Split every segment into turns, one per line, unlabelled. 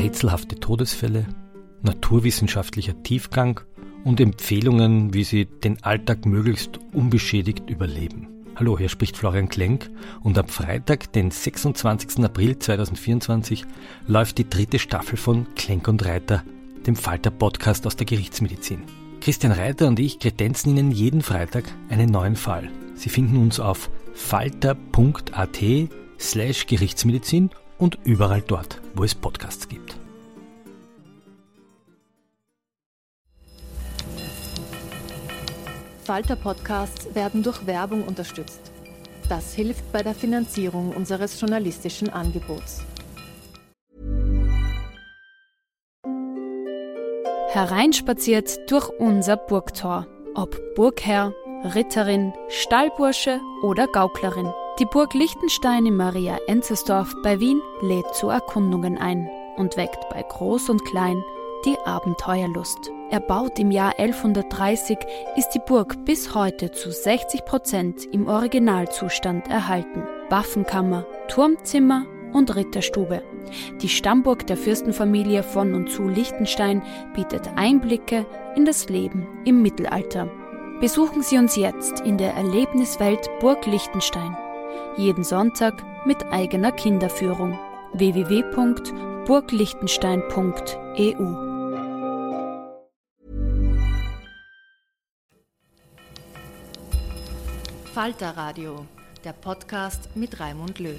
rätselhafte Todesfälle, naturwissenschaftlicher Tiefgang und Empfehlungen, wie Sie den Alltag möglichst unbeschädigt überleben. Hallo, hier spricht Florian Klenk und am Freitag, den 26. April 2024, läuft die 3. Staffel von Klenk und Reiter, dem Falter-Podcast aus der Gerichtsmedizin. Christian Reiter und ich kredenzen Ihnen jeden Freitag einen neuen Fall. Sie finden uns auf falter.at/Gerichtsmedizin und überall dort, wo es Podcasts gibt.
Falter-Podcasts werden durch Werbung unterstützt. Das hilft bei der Finanzierung unseres journalistischen Angebots.
Hereinspaziert durch unser Burgtor. Ob Burgherr, Ritterin, Stallbursche oder Gauklerin. Die Burg Liechtenstein in Maria Enzersdorf bei Wien lädt zu Erkundungen ein und weckt bei Groß und Klein die Abenteuerlust. Erbaut im Jahr 1130 ist die Burg bis heute zu 60% im Originalzustand erhalten. Waffenkammer, Turmzimmer und Ritterstube. Die Stammburg der Fürstenfamilie von und zu Liechtenstein bietet Einblicke in das Leben im Mittelalter. Besuchen Sie uns jetzt in der Erlebniswelt Burg Liechtenstein. Jeden Sonntag mit eigener Kinderführung. www.burgliechtenstein.eu.
Falter Radio, der Podcast mit Raimund Löw.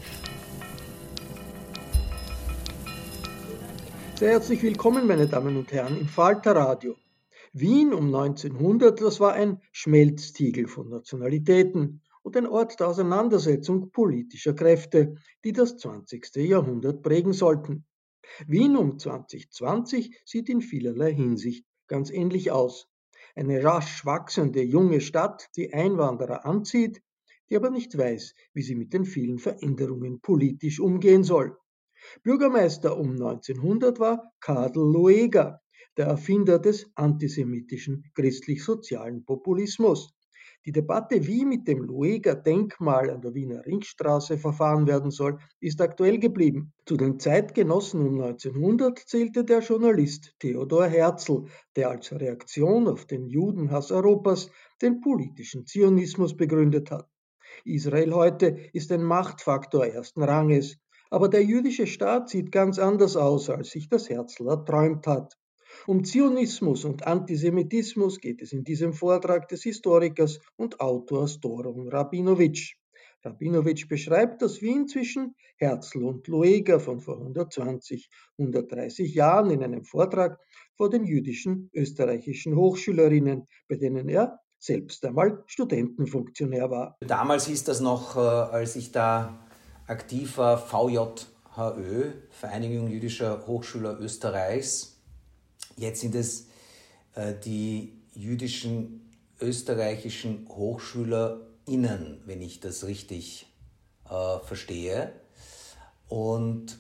Sehr herzlich willkommen, meine Damen und Herren, im Falter Radio. Wien um 1900, das war ein Schmelztiegel von Nationalitäten und ein Ort der Auseinandersetzung politischer Kräfte, die das 20. Jahrhundert prägen sollten. Wien um 2020 sieht in vielerlei Hinsicht ganz ähnlich aus. Eine rasch wachsende junge Stadt, die Einwanderer anzieht, die aber nicht weiß, wie sie mit den vielen Veränderungen politisch umgehen soll. Bürgermeister um 1900 war Karl Lueger, der Erfinder des antisemitischen christlich-sozialen Populismus. Die Debatte, wie mit dem Lueger-Denkmal an der Wiener Ringstraße verfahren werden soll, ist aktuell geblieben. Zu den Zeitgenossen um 1900 zählte der Journalist Theodor Herzl, der als Reaktion auf den Judenhass Europas den politischen Zionismus begründet hat. Israel heute ist ein Machtfaktor ersten Ranges, aber der jüdische Staat sieht ganz anders aus, als sich das Herzl erträumt hat. Um Zionismus und Antisemitismus geht es in diesem Vortrag des Historikers und Autors Doron Rabinowitsch. Rabinowitsch beschreibt das Wien zwischen Herzl und Lueger von vor 120, 130 Jahren in einem Vortrag vor den jüdischen österreichischen Hochschülerinnen, bei denen er selbst einmal Studentenfunktionär war.
Damals hieß das noch, als ich da aktiv war, VJHÖ, Vereinigung jüdischer Hochschüler Österreichs. Jetzt sind es die jüdischen österreichischen HochschülerInnen, wenn ich das richtig verstehe. Und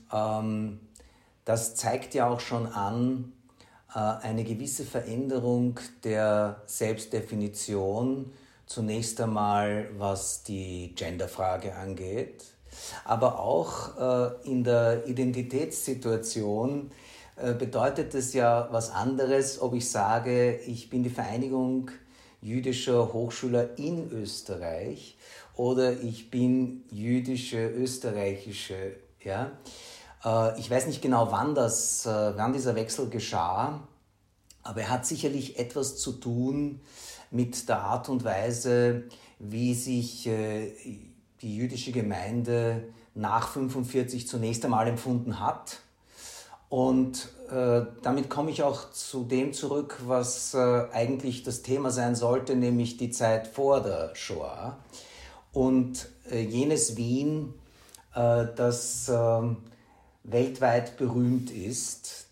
das zeigt ja auch schon an, eine gewisse Veränderung der Selbstdefinition, zunächst einmal was die Genderfrage angeht, aber auch in der Identitätssituation bedeutet es ja was anderes, ob ich sage, ich bin die Vereinigung jüdischer Hochschüler in Österreich oder ich bin jüdische, österreichische. Ja? Ich weiß nicht genau, wann dieser Wechsel geschah, aber er hat sicherlich etwas zu tun mit der Art und Weise, wie sich die jüdische Gemeinde nach 1945 zunächst einmal empfunden hat. Und damit komme ich auch zu dem zurück, was eigentlich das Thema sein sollte, nämlich die Zeit vor der Shoah. Und jenes Wien, das weltweit berühmt ist,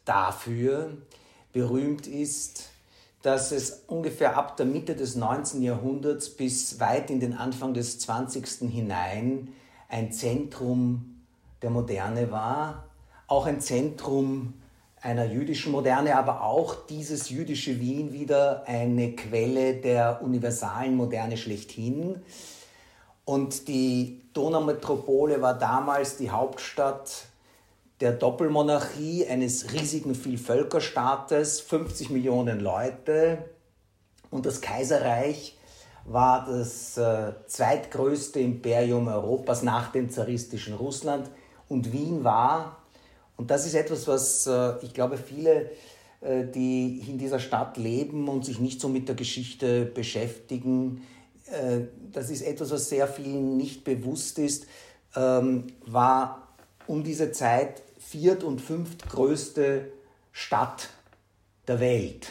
dass es ungefähr ab der Mitte des 19. Jahrhunderts bis weit in den Anfang des 20. hinein ein Zentrum der Moderne war, auch ein Zentrum einer jüdischen Moderne, aber auch dieses jüdische Wien wieder eine Quelle der universalen Moderne schlechthin. Und die Donaumetropole war damals die Hauptstadt der Doppelmonarchie eines riesigen Vielvölkerstaates, 50 Millionen Leute, und das Kaiserreich war das zweitgrößte Imperium Europas nach dem zaristischen Russland, und Wien war, und das ist etwas, was ich glaube viele, die in dieser Stadt leben und sich nicht so mit der Geschichte beschäftigen, das ist etwas, was sehr vielen nicht bewusst ist, war um diese Zeit viert- und fünftgrößte Stadt der Welt.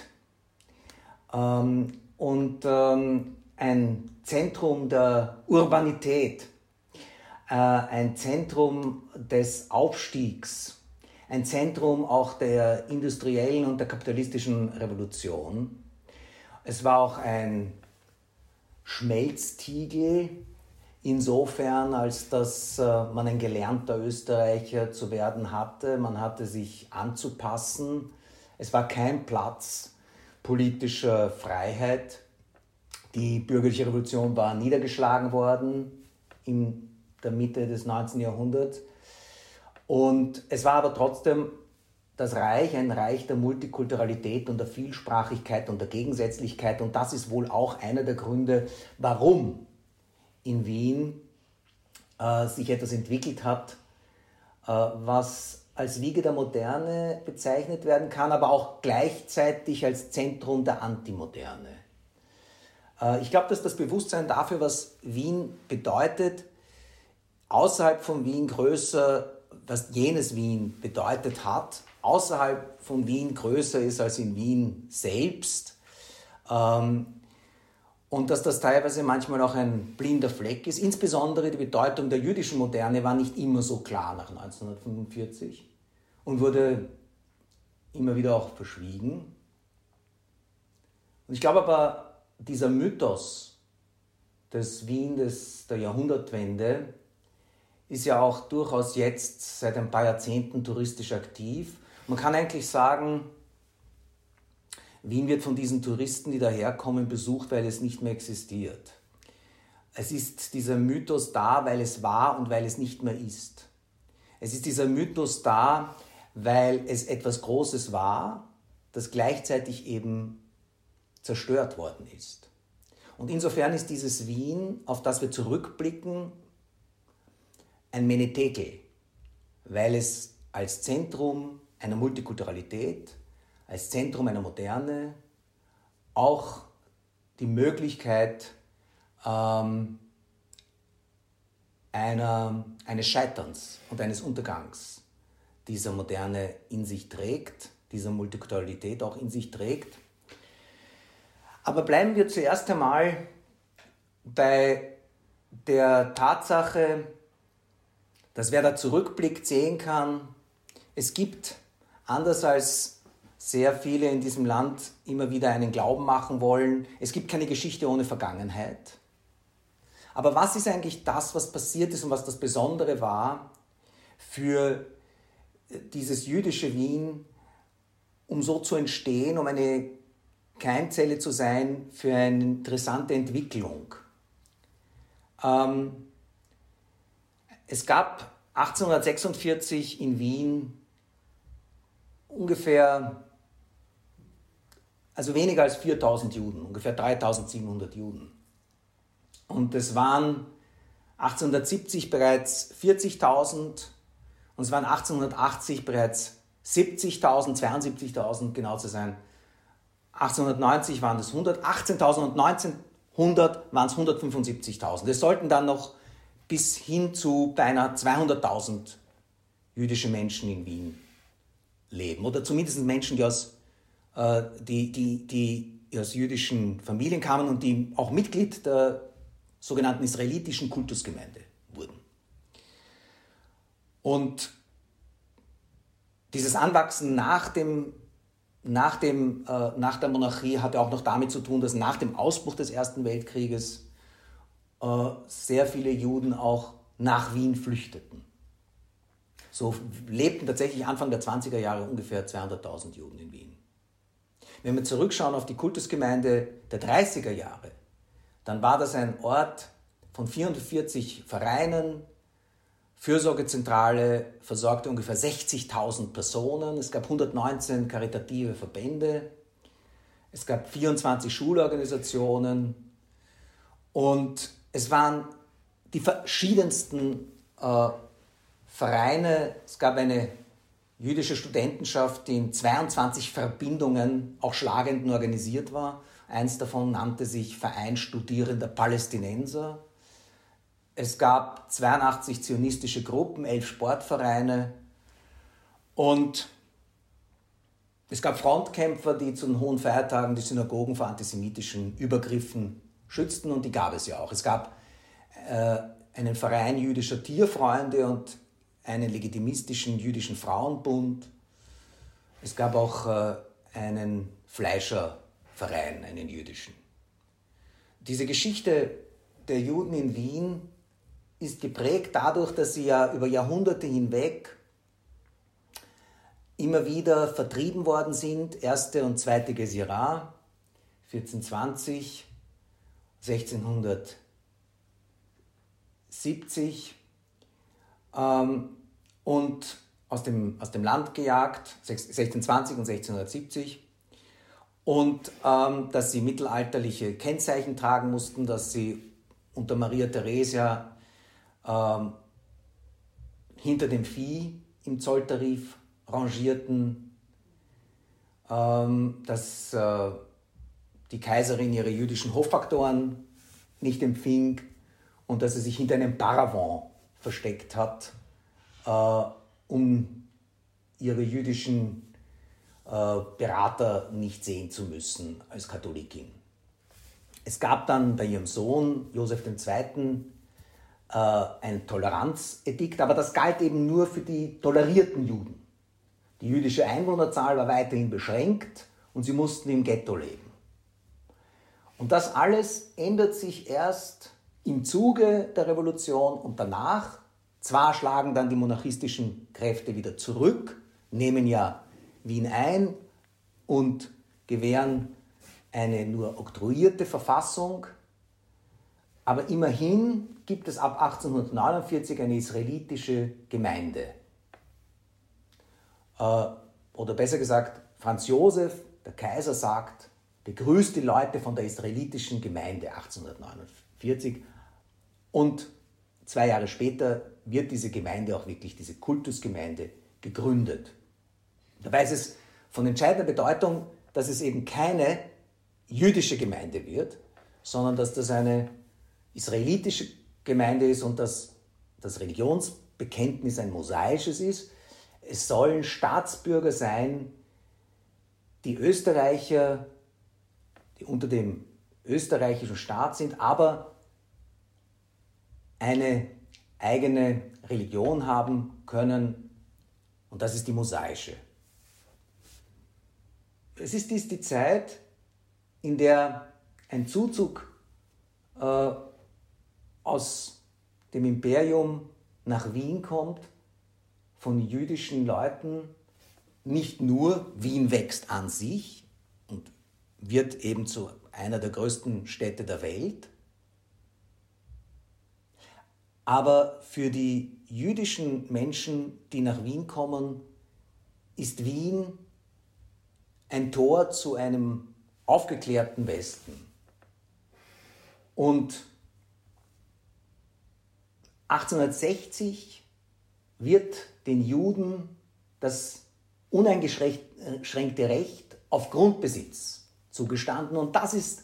Ein Zentrum der Urbanität, ein Zentrum des Aufstiegs, ein Zentrum auch der industriellen und der kapitalistischen Revolution. Es war auch ein Schmelztiegel, insofern, als dass man ein gelernter Österreicher zu werden hatte. Man hatte sich anzupassen. Es war kein Platz politischer Freiheit. Die bürgerliche Revolution war niedergeschlagen worden in der Mitte des 19. Jahrhunderts. Und es war aber trotzdem das Reich, ein Reich der Multikulturalität und der Vielsprachigkeit und der Gegensätzlichkeit. Und das ist wohl auch einer der Gründe, warum in Wien sich etwas entwickelt hat, was als Wiege der Moderne bezeichnet werden kann, aber auch gleichzeitig als Zentrum der Antimoderne. Ich glaube, dass das Bewusstsein dafür, was Wien bedeutet, außerhalb von Wien größer, was jenes Wien bedeutet hat, außerhalb von Wien größer ist als in Wien selbst. Und dass das teilweise manchmal auch ein blinder Fleck ist. Insbesondere die Bedeutung der jüdischen Moderne war nicht immer so klar nach 1945 und wurde immer wieder auch verschwiegen. Und ich glaube aber, dieser Mythos des Wien der Jahrhundertwende ist ja auch durchaus jetzt seit ein paar Jahrzehnten touristisch aktiv. Man kann eigentlich sagen, Wien wird von diesen Touristen, die daherkommen, besucht, weil es nicht mehr existiert. Es ist dieser Mythos da, weil es war und weil es nicht mehr ist. Es ist dieser Mythos da, weil es etwas Großes war, das gleichzeitig eben zerstört worden ist. Und insofern ist dieses Wien, auf das wir zurückblicken, ein Menetekel, weil es als Zentrum einer Multikulturalität, als Zentrum einer Moderne auch die Möglichkeit eines Scheiterns und eines Untergangs dieser Moderne in sich trägt, dieser Multikulturalität auch in sich trägt. Aber bleiben wir zuerst einmal bei der Tatsache, dass wer da zurückblickt, sehen kann, es gibt, anders als sehr viele in diesem Land immer wieder einen Glauben machen wollen, es gibt keine Geschichte ohne Vergangenheit. Aber was ist eigentlich das, was passiert ist und was das Besondere war für dieses jüdische Wien, um so zu entstehen, um eine Keimzelle zu sein für eine interessante Entwicklung? Es gab 1846 in Wien ungefähr, also weniger als 4.000 Juden, ungefähr 3.700 Juden. Und es waren 1870 bereits 40.000 und es waren 1880 bereits 70.000, 72.000 genau zu sein. 1890 waren es 118.000 und 1900 waren es 175.000. Es sollten dann noch bis hin zu beinahe 200.000 jüdische Menschen in Wien leben. Oder zumindest Menschen, die aus jüdischen Familien kamen und die auch Mitglied der sogenannten israelitischen Kultusgemeinde wurden. Und dieses Anwachsen nach der Monarchie hatte auch noch damit zu tun, dass nach dem Ausbruch des Ersten Weltkrieges sehr viele Juden auch nach Wien flüchteten. So lebten tatsächlich Anfang der 20er Jahre ungefähr 200.000 Juden in Wien. Wenn wir zurückschauen auf die Kultusgemeinde der 30er Jahre, dann war das ein Ort von 44 Vereinen, Fürsorgezentrale versorgte ungefähr 60.000 Personen. Es gab 119 karitative Verbände. Es gab 24 Schulorganisationen. Und es waren die verschiedensten Vereine. Es gab eine jüdische Studentenschaft, die in 22 Verbindungen auch schlagend organisiert war. Eins davon nannte sich Verein Studierender Palästinenser. Es gab 82 zionistische Gruppen, 11 Sportvereine und es gab Frontkämpfer, die zu den hohen Feiertagen die Synagogen vor antisemitischen Übergriffen schützten, und die gab es ja auch. Es gab einen Verein jüdischer Tierfreunde und einen legitimistischen jüdischen Frauenbund. Es gab auch einen Fleischerverein, einen jüdischen. Diese Geschichte der Juden in Wien ist geprägt dadurch, dass sie ja über Jahrhunderte hinweg immer wieder vertrieben worden sind. Erste und zweite Gesira, 1420, 1670 und aus dem Land gejagt, 1620 und 1670. Und dass sie mittelalterliche Kennzeichen tragen mussten, dass sie unter Maria Theresia hinter dem Vieh im Zolltarif rangierten, dass die Kaiserin ihre jüdischen Hoffaktoren nicht empfing und dass sie sich hinter einem Paravent versteckt hat, um ihre jüdischen Berater nicht sehen zu müssen als Katholikin. Es gab dann bei ihrem Sohn Josef II. Ein Toleranzedikt, aber das galt eben nur für die tolerierten Juden. Die jüdische Einwohnerzahl war weiterhin beschränkt und sie mussten im Ghetto leben. Und das alles ändert sich erst im Zuge der Revolution und danach. Zwar schlagen dann die monarchistischen Kräfte wieder zurück, nehmen ja Wien ein und gewähren eine nur oktroyierte Verfassung, aber immerhin gibt es ab 1849 eine israelitische Gemeinde. Oder besser gesagt, Franz Josef, der Kaiser, sagt, begrüßt die Leute von der israelitischen Gemeinde 1849. Und 2 Jahre später wird diese Gemeinde auch wirklich, diese Kultusgemeinde, gegründet. Dabei ist es von entscheidender Bedeutung, dass es eben keine jüdische Gemeinde wird, sondern dass das eine israelitische Gemeinde ist und dass das Religionsbekenntnis ein mosaisches ist. Es sollen Staatsbürger sein, die Österreicher, die unter dem österreichischen Staat sind, aber eine eigene Religion haben können, und das ist die mosaische. Es ist dies die Zeit, in der ein Zuzug aus dem Imperium nach Wien kommt, von jüdischen Leuten. Nicht nur Wien wächst an sich und wird eben zu einer der größten Städte der Welt, aber für die jüdischen Menschen, die nach Wien kommen, ist Wien ein Tor zu einem aufgeklärten Westen. Und 1860 wird den Juden das uneingeschränkte Recht auf Grundbesitz zugestanden. Und das ist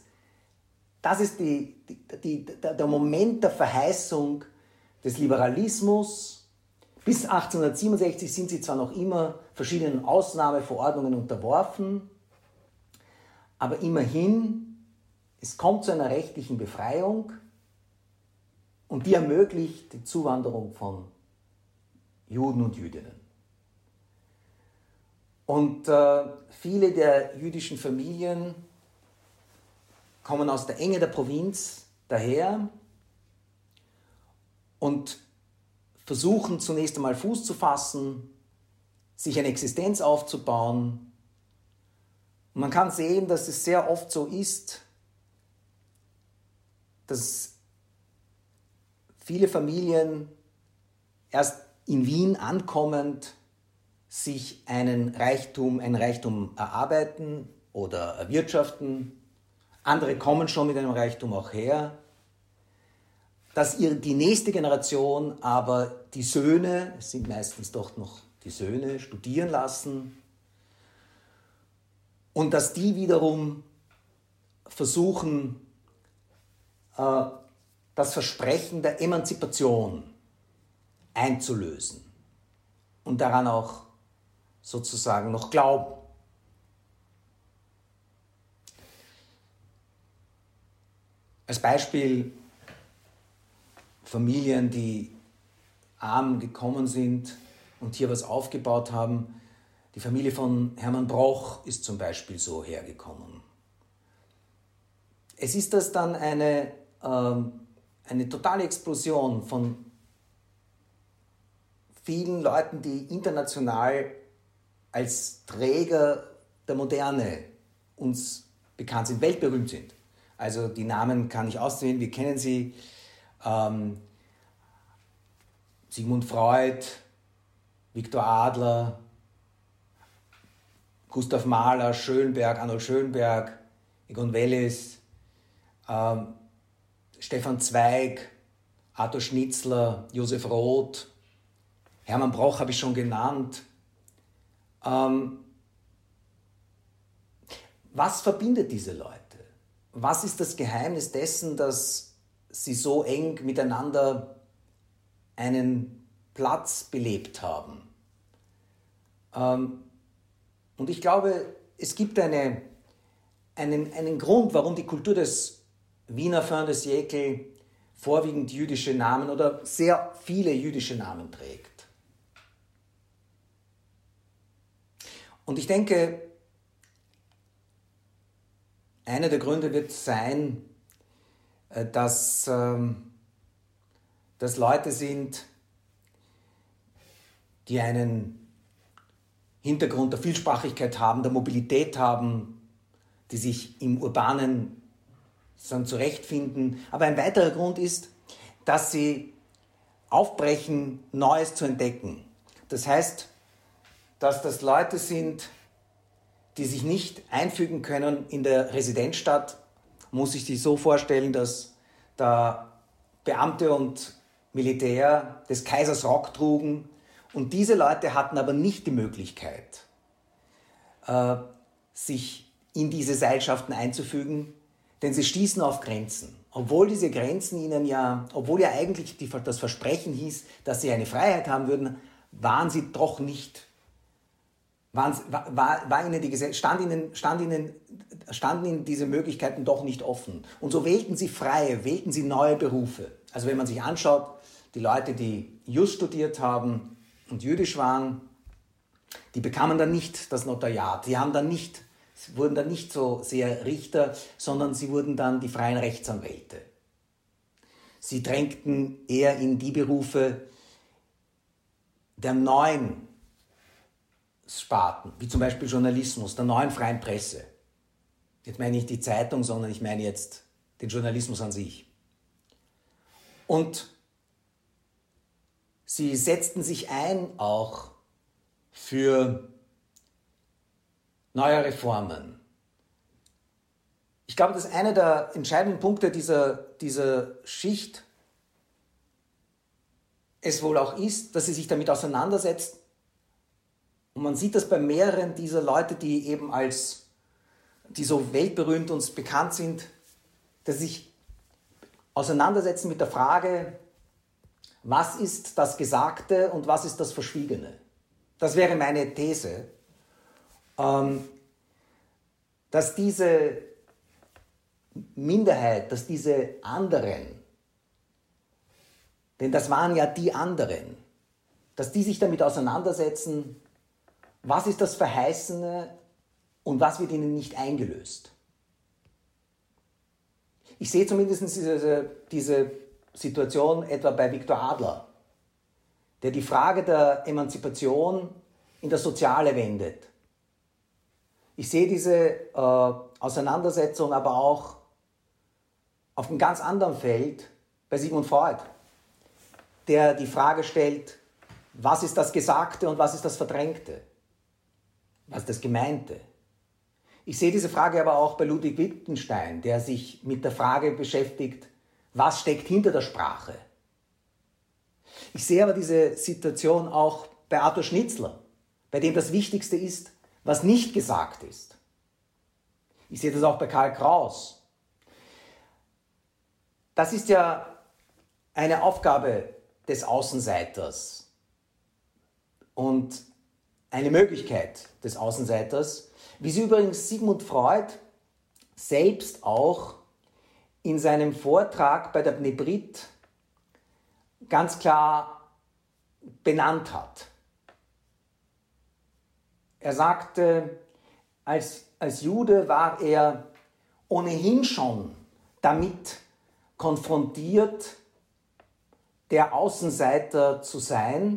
der Moment der Verheißung des Liberalismus. Bis 1867 sind sie zwar noch immer verschiedenen Ausnahmeverordnungen unterworfen, aber immerhin, es kommt zu einer rechtlichen Befreiung und die ermöglicht die Zuwanderung von Juden und Jüdinnen. Und viele der jüdischen Familien kommen aus der Enge der Provinz daher und versuchen zunächst einmal Fuß zu fassen, sich eine Existenz aufzubauen. Und man kann sehen, dass es sehr oft so ist, dass viele Familien erst in Wien ankommend sich einen Reichtum erarbeiten oder erwirtschaften. Andere kommen schon mit einem Reichtum auch her. Dass die nächste Generation aber die Söhne, es sind meistens doch noch die Söhne, studieren lassen und dass die wiederum versuchen, das Versprechen der Emanzipation einzulösen und daran auch sozusagen noch glauben. Als Beispiel Familien, die arm gekommen sind und hier was aufgebaut haben. Die Familie von Hermann Broch ist zum Beispiel so hergekommen. Es ist das dann eine totale Explosion von vielen Leuten, die international als Träger der Moderne uns bekannt sind, weltberühmt sind. Also die Namen kann ich auswählen, wir kennen sie. Sigmund Freud, Viktor Adler, Gustav Mahler, Schönberg, Arnold Schönberg, Egon Welles, Stefan Zweig, Arthur Schnitzler, Josef Roth, Hermann Broch habe ich schon genannt. Was verbindet diese Leute? Was ist das Geheimnis dessen, dass sie so eng miteinander einen Platz belebt haben? Und ich glaube, es gibt einen Grund, warum die Kultur des Wiener Fin de siècle vorwiegend jüdische Namen oder sehr viele jüdische Namen trägt. Und ich denke, einer der Gründe wird sein, dass Leute sind, die einen Hintergrund der Vielsprachigkeit haben, der Mobilität haben, die sich im Urbanen zurechtfinden. Aber ein weiterer Grund ist, dass sie aufbrechen, Neues zu entdecken. Das heißt, dass das Leute sind, die sich nicht einfügen können in der Residenzstadt. Man muss sich die so vorstellen, dass da Beamte und Militär des Kaisers Rock trugen. Und diese Leute hatten aber nicht die Möglichkeit, sich in diese Seilschaften einzufügen, denn sie stießen auf Grenzen. Obwohl diese Grenzen ihnen obwohl ja eigentlich das Versprechen hieß, dass sie eine Freiheit haben würden, waren sie doch nicht, standen ihnen diese Möglichkeiten doch nicht offen. Und so wählten sie neue Berufe. Also wenn man sich anschaut, die Leute, die Jus studiert haben und jüdisch waren, die bekamen dann nicht das Notariat. Sie wurden dann nicht so sehr Richter, sondern sie wurden dann die freien Rechtsanwälte. Sie drängten eher in die Berufe der neuen Sparten, wie zum Beispiel Journalismus, der neuen freien Presse. Jetzt meine ich nicht die Zeitung, sondern ich meine jetzt den Journalismus an sich. Und sie setzten sich ein auch für neue Reformen. Ich glaube, dass einer der entscheidenden Punkte dieser Schicht es wohl auch ist, dass sie sich damit auseinandersetzt. Und man sieht das bei mehreren dieser Leute, die so weltberühmt und bekannt sind, dass sie sich auseinandersetzen mit der Frage, was ist das Gesagte und was ist das Verschwiegene? Das wäre meine These, dass diese Minderheit, dass diese anderen, denn das waren ja die anderen, dass die sich damit auseinandersetzen, was ist das Verheißene und was wird ihnen nicht eingelöst. Ich sehe zumindest diese Situation etwa bei Viktor Adler, der die Frage der Emanzipation in das Soziale wendet. Ich sehe diese Auseinandersetzung aber auch auf einem ganz anderen Feld bei Sigmund Freud, der die Frage stellt, Was ist das Gesagte und was ist das Verdrängte? Was ist das Gemeinte? Ich sehe diese Frage aber auch bei Ludwig Wittgenstein, der sich mit der Frage beschäftigt, was steckt hinter der Sprache? Ich sehe aber diese Situation auch bei Arthur Schnitzler, bei dem das Wichtigste ist, was nicht gesagt ist. Ich sehe das auch bei Karl Kraus. Das ist ja eine Aufgabe des Außenseiters und eine Möglichkeit des Außenseiters, wie sie übrigens Sigmund Freud selbst auch in seinem Vortrag bei der Bnebrit ganz klar benannt hat. Er sagte, als Jude war er ohnehin schon damit konfrontiert, der Außenseiter zu sein.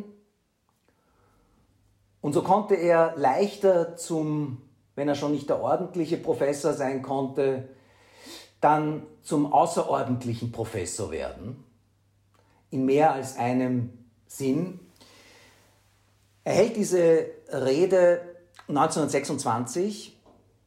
Und so konnte er leichter wenn er schon nicht der ordentliche Professor sein konnte, dann zum außerordentlichen Professor werden, in mehr als einem Sinn. Er hält diese Rede 1926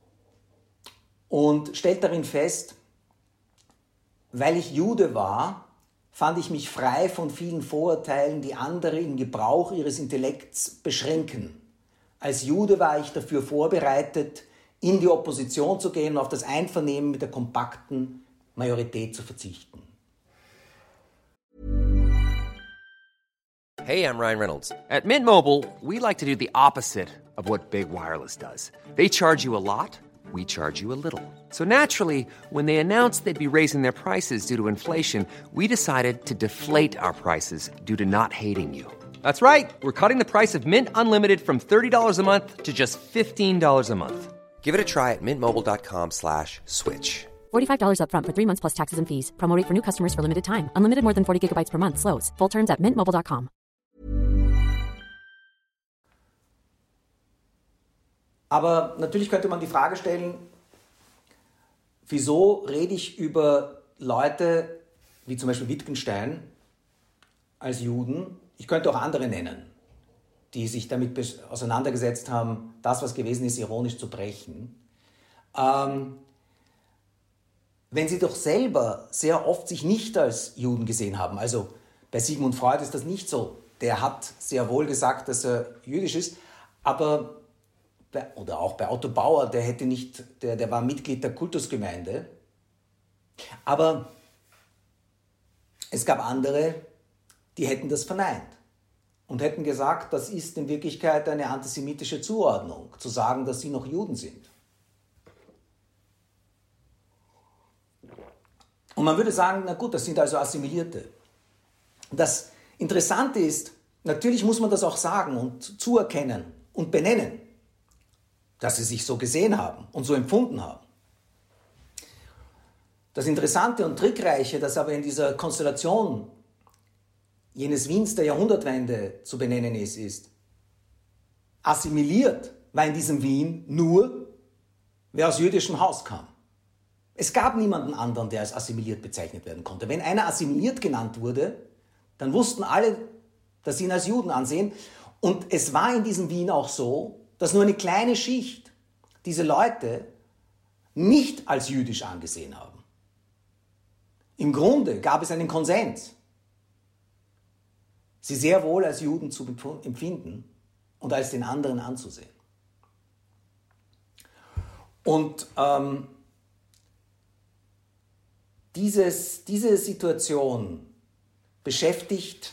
und stellt darin fest, weil ich Jude war, fand ich mich frei von vielen Vorurteilen, die andere im Gebrauch ihres Intellekts beschränken. Als Jude war ich dafür vorbereitet, in die Opposition zu gehen und auf das Einvernehmen mit der kompakten Majorität zu verzichten.
Hey, I'm Ryan Reynolds. At Mint Mobile, we like to do the opposite of what Big Wireless does. They charge you a lot, we charge you a little. So naturally, when they announced they'd be raising their prices due to inflation, we decided to deflate our prices due to not hating you. That's right. We're cutting the price of Mint Unlimited from $30 a month to just $15 a month. Give it a try at mintmobile.com/switch.
$45 up front for 3 months plus taxes and fees. Promo rate for new customers for limited time. Unlimited more than 40 gigabytes per month. Slows full terms at mintmobile.com.
Aber natürlich könnte man die Frage stellen, wieso rede ich über Leute wie zum Beispiel Wittgenstein als Juden? Ich könnte auch andere nennen, die sich damit auseinandergesetzt haben, das, was gewesen ist, ironisch zu brechen. Wenn sie doch selber sehr oft sich nicht als Juden gesehen haben. Also bei Sigmund Freud ist das nicht so. Der hat sehr wohl gesagt, dass er jüdisch ist, aber oder auch bei Otto Bauer, der war Mitglied der Kultusgemeinde. Aber es gab andere, die hätten das verneint und hätten gesagt, das ist in Wirklichkeit eine antisemitische Zuordnung, zu sagen, dass sie noch Juden sind. Und man würde sagen, na gut, das sind also Assimilierte. Das Interessante ist, natürlich muss man das auch sagen und zuerkennen und benennen, dass sie sich so gesehen haben und so empfunden haben. Das Interessante und Trickreiche, das aber in dieser Konstellation jenes Wiens der Jahrhundertwende zu benennen ist, assimiliert war in diesem Wien nur, wer aus jüdischem Haus kam. Es gab niemanden anderen, der als assimiliert bezeichnet werden konnte. Wenn einer assimiliert genannt wurde, dann wussten alle, dass sie ihn als Juden ansehen. Und es war in diesem Wien auch so, dass nur eine kleine Schicht diese Leute nicht als jüdisch angesehen haben. Im Grunde gab es einen Konsens, sie sehr wohl als Juden zu empfinden und als den anderen anzusehen. Und diese Situation beschäftigt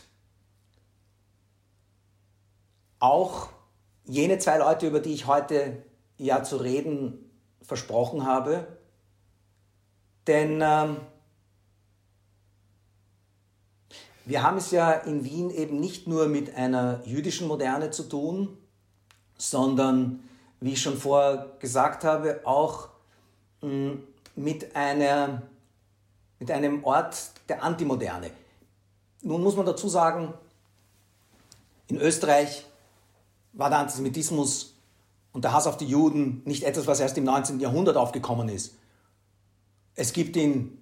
auch jene zwei Leute, über die ich heute ja zu reden versprochen habe. Denn wir haben es ja in Wien eben nicht nur mit einer jüdischen Moderne zu tun, sondern, wie ich schon vorher gesagt habe, auch mit einem Ort der Antimoderne. Nun muss man dazu sagen, in Österreich war der Antisemitismus und der Hass auf die Juden nicht etwas, was erst im 19. Jahrhundert aufgekommen ist. Es gibt ihn,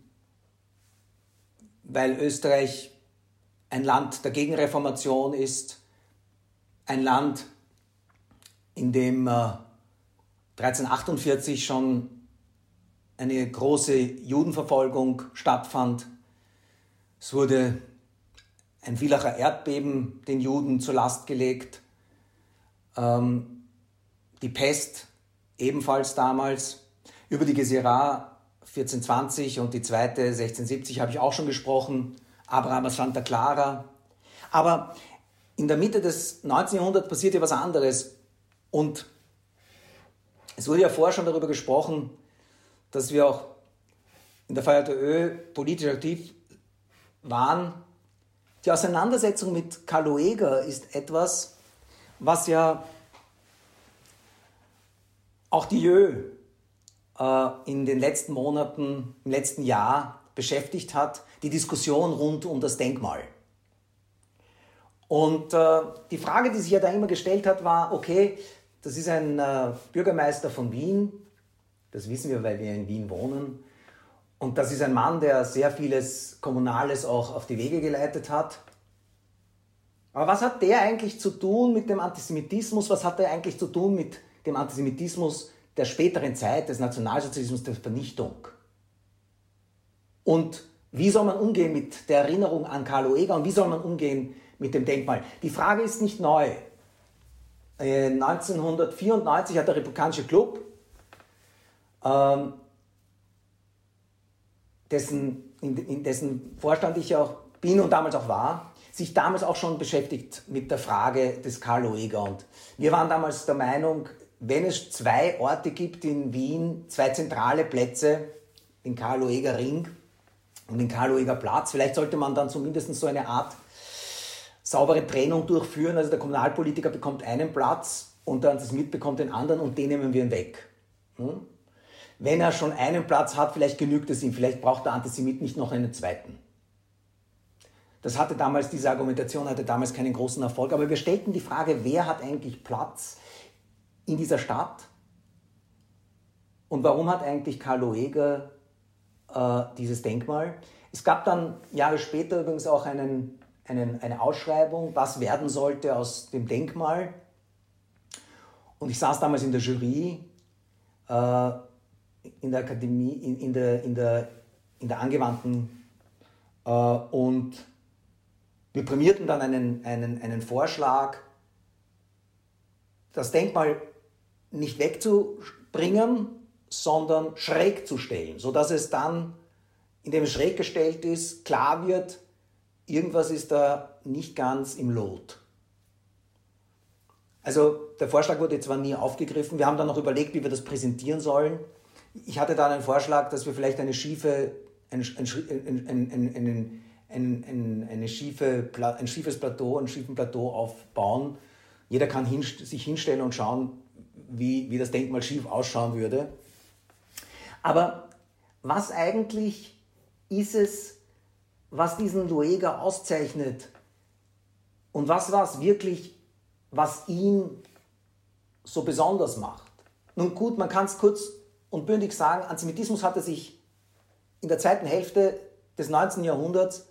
weil Österreich ein Land der Gegenreformation ist, ein Land, in dem 1348 schon eine große Judenverfolgung stattfand. Es wurde ein Villacher Erdbeben den Juden zur Last gelegt. Die Pest ebenfalls damals. Über die Gesira 1420 und die zweite 1670 habe ich auch schon gesprochen. Abraham aus Santa Clara. Aber in der Mitte des 19. Jahrhunderts passierte was anderes. Und es wurde ja vorher schon darüber gesprochen, dass wir auch in der VJÖ politisch aktiv waren. Die Auseinandersetzung mit Karl Lueger ist etwas, was ja auch die JÖ in den letzten Monaten, im letzten Jahr beschäftigt hat, die Diskussion rund um das Denkmal. Und die Frage, die sich ja da immer gestellt hat, war, okay, das ist ein Bürgermeister von Wien, das wissen wir, weil wir in Wien wohnen, und das ist ein Mann, der sehr vieles Kommunales auch auf die Wege geleitet hat. Aber was hat der eigentlich zu tun mit dem Antisemitismus? Was hat er eigentlich zu tun mit dem Antisemitismus der späteren Zeit, des Nationalsozialismus, der Vernichtung? Und wie soll man umgehen mit der Erinnerung an Karl Lueger und wie soll man umgehen mit dem Denkmal? Die Frage ist nicht neu. 1994 hat der Republikanische Club, in dessen Vorstand ich auch bin und damals auch war, sich damals auch schon beschäftigt mit der Frage des Karl Lueger. Und wir waren damals der Meinung, wenn es 2 Orte gibt in Wien, 2 zentrale Plätze, den Karl Lueger Ring und den Karl Lueger Platz, vielleicht sollte man dann zumindest so eine Art saubere Trennung durchführen. Also der Kommunalpolitiker bekommt einen Platz und der Antisemit bekommt den anderen und den nehmen wir ihn weg. Wenn er schon einen Platz hat, vielleicht genügt es ihm, vielleicht braucht der Antisemit nicht noch einen zweiten. Diese Argumentation hatte damals keinen großen Erfolg, aber wir stellten die Frage, wer hat eigentlich Platz in dieser Stadt und warum hat eigentlich Karl Lueger dieses Denkmal? Es gab dann Jahre später übrigens auch eine Ausschreibung, was werden sollte aus dem Denkmal. Und ich saß damals in der Jury, in der Akademie, in der Angewandten, und wir prämierten dann einen Vorschlag, das Denkmal nicht wegzubringen, sondern schräg zu stellen, sodass es dann, indem es schräg gestellt ist, klar wird, irgendwas ist da nicht ganz im Lot. Also der Vorschlag wurde zwar nie aufgegriffen, wir haben dann noch überlegt, wie wir das präsentieren sollen. Ich hatte dann einen Vorschlag, dass wir vielleicht ein schiefes Plateau aufbauen. Jeder kann sich hinstellen und schauen, wie das Denkmal schief ausschauen würde. Aber was eigentlich ist es, was diesen Lueger auszeichnet? Und was war es wirklich, was ihn so besonders macht? Nun gut, man kann es kurz und bündig sagen, Antisemitismus hatte sich in der zweiten Hälfte des 19. Jahrhunderts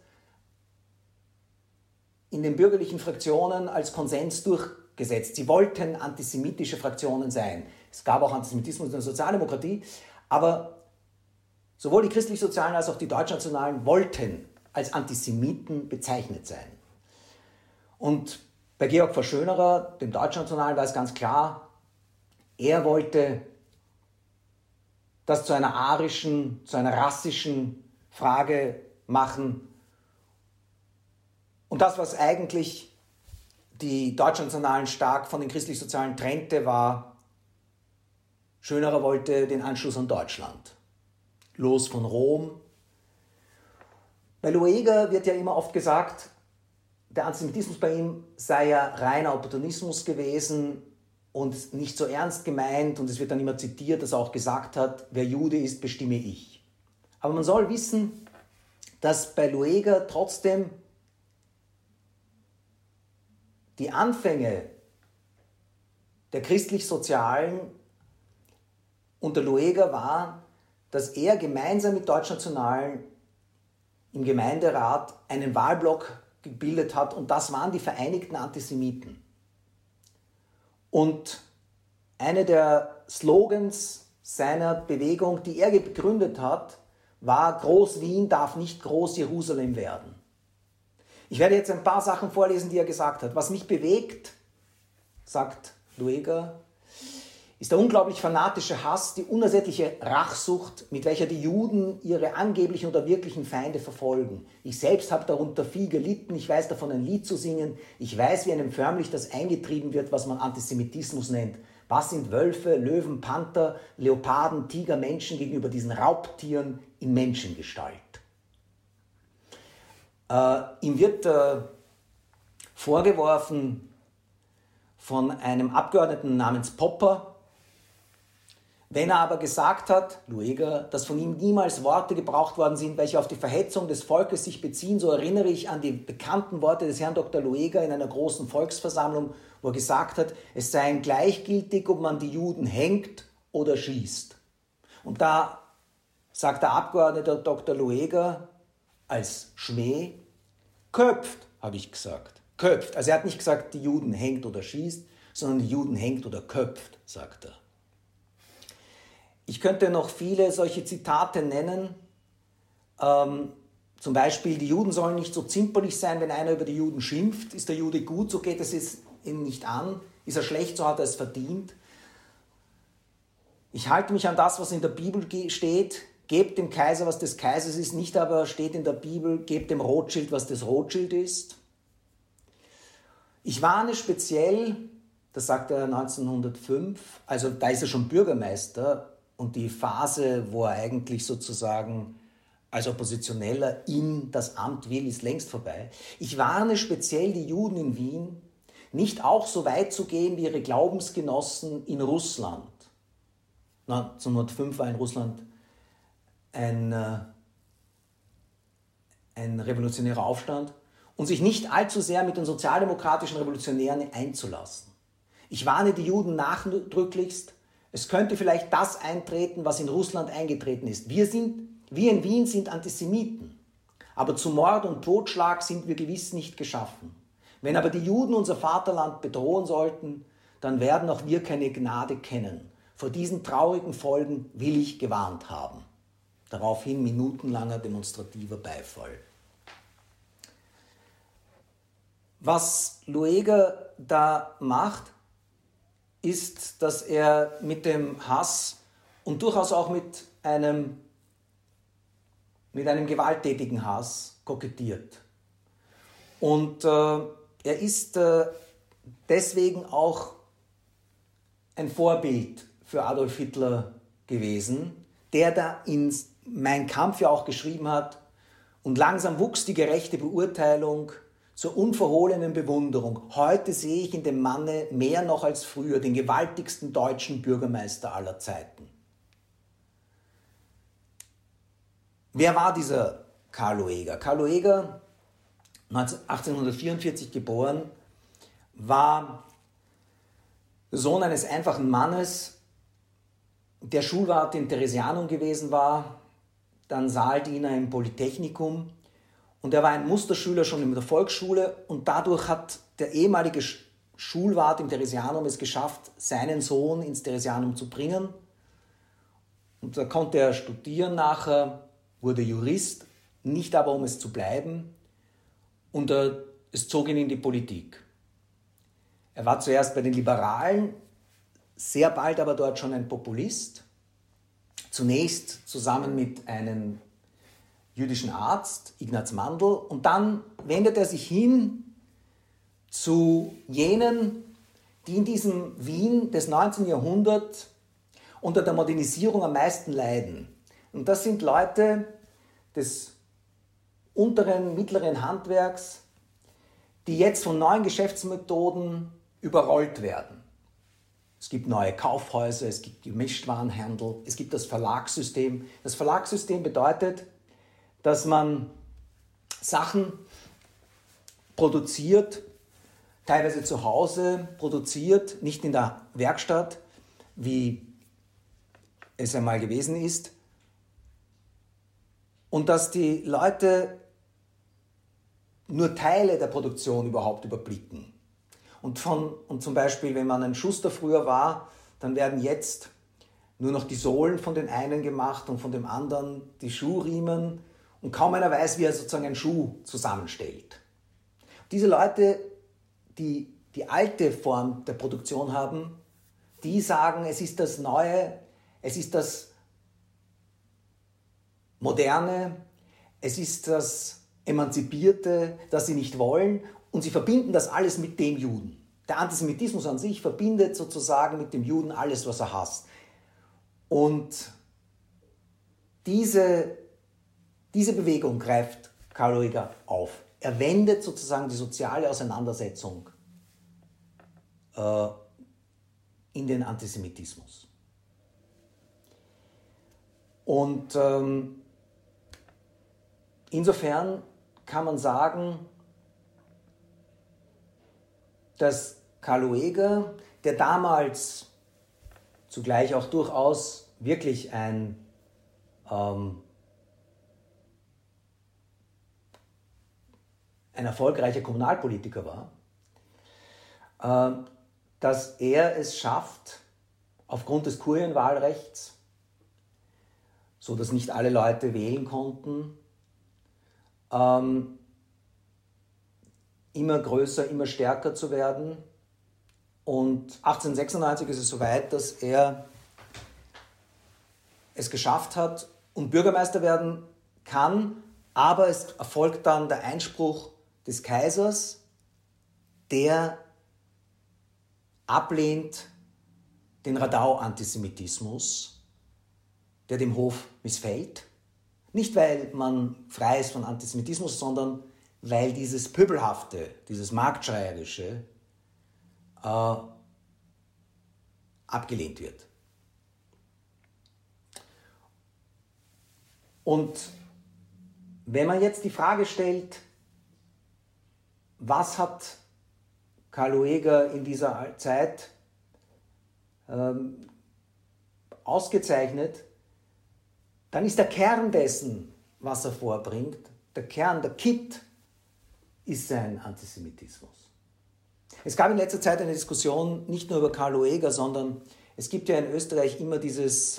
in den bürgerlichen Fraktionen als Konsens durchgesetzt. Sie wollten antisemitische Fraktionen sein. Es gab auch Antisemitismus in der Sozialdemokratie, aber sowohl die christlich-sozialen als auch die deutschnationalen wollten als Antisemiten bezeichnet sein. Und bei Georg Verschönerer, dem Deutschnationalen, war es ganz klar, er wollte das zu einer arischen, zu einer rassischen Frage machen. Und das, was eigentlich die Deutschnationalen stark von den christlich-sozialen trennte, war, Schönerer wollte den Anschluss an Deutschland. Los von Rom. Bei Lueger wird ja immer oft gesagt, der Antisemitismus bei ihm sei ja reiner Opportunismus gewesen und nicht so ernst gemeint. Und es wird dann immer zitiert, dass er auch gesagt hat, wer Jude ist, bestimme ich. Aber man soll wissen, dass bei Lueger trotzdem die Anfänge der christlich-sozialen unter Lueger war, dass er gemeinsam mit Deutschnationalen im Gemeinderat einen Wahlblock gebildet hat und das waren die Vereinigten Antisemiten. Und eine der Slogans seiner Bewegung, die er gegründet hat, war: Groß-Wien darf nicht Groß-Jerusalem werden. Ich werde jetzt ein paar Sachen vorlesen, die er gesagt hat. Was mich bewegt, sagt Lueger, ist der unglaublich fanatische Hass, die unersättliche Rachsucht, mit welcher die Juden ihre angeblichen oder wirklichen Feinde verfolgen. Ich selbst habe darunter viel gelitten, ich weiß davon ein Lied zu singen, ich weiß, wie einem förmlich das eingetrieben wird, was man Antisemitismus nennt. Was sind Wölfe, Löwen, Panther, Leoparden, Tiger, Menschen gegenüber diesen Raubtieren in Menschengestalt? Ihm wird vorgeworfen von einem Abgeordneten namens Popper, wenn er aber gesagt hat, Lueger, dass von ihm niemals Worte gebraucht worden sind, welche auf die Verhetzung des Volkes sich beziehen, so erinnere ich an die bekannten Worte des Herrn Dr. Lueger in einer großen Volksversammlung, wo er gesagt hat, es sei gleichgültig, ob man die Juden hängt oder schießt. Und da sagt der Abgeordnete Dr. Lueger als Schmäh, köpft, habe ich gesagt. Köpft. Also er hat nicht gesagt, die Juden hängt oder schießt, sondern die Juden hängt oder köpft, sagt er. Ich könnte noch viele solche Zitate nennen. Zum Beispiel, die Juden sollen nicht so zimperlich sein, wenn einer über die Juden schimpft. Ist der Jude gut, so geht es ihn nicht an. Ist er schlecht, so hat er es verdient. Ich halte mich an das, was in der Bibel steht. Gebt dem Kaiser, was des Kaisers ist. Nicht aber steht in der Bibel, gebt dem Rothschild, was des Rothschild ist. Ich warne speziell, das sagt er 1905, also da ist er schon Bürgermeister, und die Phase, wo er eigentlich sozusagen als Oppositioneller in das Amt will, ist längst vorbei. Ich warne speziell die Juden in Wien, nicht auch so weit zu gehen wie ihre Glaubensgenossen in Russland. 1905 war in Russland ein revolutionärer Aufstand, und sich nicht allzu sehr mit den sozialdemokratischen Revolutionären einzulassen. Ich warne die Juden nachdrücklichst, es könnte vielleicht das eintreten, was in Russland eingetreten ist. Wir in Wien sind Antisemiten, aber zu Mord und Totschlag sind wir gewiss nicht geschaffen. Wenn aber die Juden unser Vaterland bedrohen sollten, dann werden auch wir keine Gnade kennen. Vor diesen traurigen Folgen will ich gewarnt haben. Daraufhin minutenlanger demonstrativer Beifall. Was Lueger da macht, ist, dass er mit dem Hass und durchaus auch mit einem gewalttätigen Hass kokettiert. Und er ist deswegen auch ein Vorbild für Adolf Hitler gewesen, der da in Mein Kampf ja auch geschrieben hat, und langsam wuchs die gerechte Beurteilung zur unverhohlenen Bewunderung. Heute sehe ich in dem Manne mehr noch als früher den gewaltigsten deutschen Bürgermeister aller Zeiten. Wer war dieser Karl Lueger? Karl Lueger, 1844 geboren, war Sohn eines einfachen Mannes, der Schulwart in Theresianum gewesen war, dann Saaldiener im Polytechnikum. Und er war ein Musterschüler schon in der Volksschule, und dadurch hat der ehemalige Schulwart im Theresianum es geschafft, seinen Sohn ins Theresianum zu bringen. Und da konnte er studieren nachher, wurde Jurist, nicht aber um es zu bleiben, und es zog ihn in die Politik. Er war zuerst bei den Liberalen, sehr bald aber dort schon ein Populist, zunächst zusammen mit einem jüdischen Arzt, Ignaz Mandl, und dann wendet er sich hin zu jenen, die in diesem Wien des 19. Jahrhunderts unter der Modernisierung am meisten leiden. Und das sind Leute des unteren, mittleren Handwerks, die jetzt von neuen Geschäftsmethoden überrollt werden. Es gibt neue Kaufhäuser, es gibt Gemischtwarenhandel, es gibt das Verlagssystem. Das Verlagssystem bedeutet, dass man Sachen produziert, teilweise zu Hause produziert, nicht in der Werkstatt, wie es einmal gewesen ist, und dass die Leute nur Teile der Produktion überhaupt überblicken. Und zum Beispiel, wenn man ein Schuster früher war, dann werden jetzt nur noch die Sohlen von den einen gemacht und von dem anderen die Schuhriemen. Und kaum einer weiß, wie er sozusagen einen Schuh zusammenstellt. Diese Leute, die die alte Form der Produktion haben, die sagen, es ist das Neue, es ist das Moderne, es ist das Emanzipierte, das sie nicht wollen, und sie verbinden das alles mit dem Juden. Der Antisemitismus an sich verbindet sozusagen mit dem Juden alles, was er hasst. Und diese Bewegung greift Karl Lueger auf. Er wendet sozusagen die soziale Auseinandersetzung in den Antisemitismus. Und insofern kann man sagen, dass Karl Lueger, der damals zugleich auch durchaus wirklich ein erfolgreicher Kommunalpolitiker war, dass er es schafft, aufgrund des Kurienwahlrechts, so dass nicht alle Leute wählen konnten, immer größer, immer stärker zu werden. Und 1896 ist es soweit, dass er es geschafft hat und Bürgermeister werden kann, aber es erfolgt dann der Einspruch des Kaisers, der ablehnt den Radau-Antisemitismus, der dem Hof missfällt. Nicht, weil man frei ist von Antisemitismus, sondern weil dieses Pöbelhafte, dieses Marktschreierische abgelehnt wird. Und wenn man jetzt die Frage stellt, was hat Karl Lueger in dieser Zeit ausgezeichnet, dann ist der Kern dessen, was er vorbringt, der Kern, der Kitt, ist sein Antisemitismus. Es gab in letzter Zeit eine Diskussion nicht nur über Karl Lueger, sondern es gibt ja in Österreich immer dieses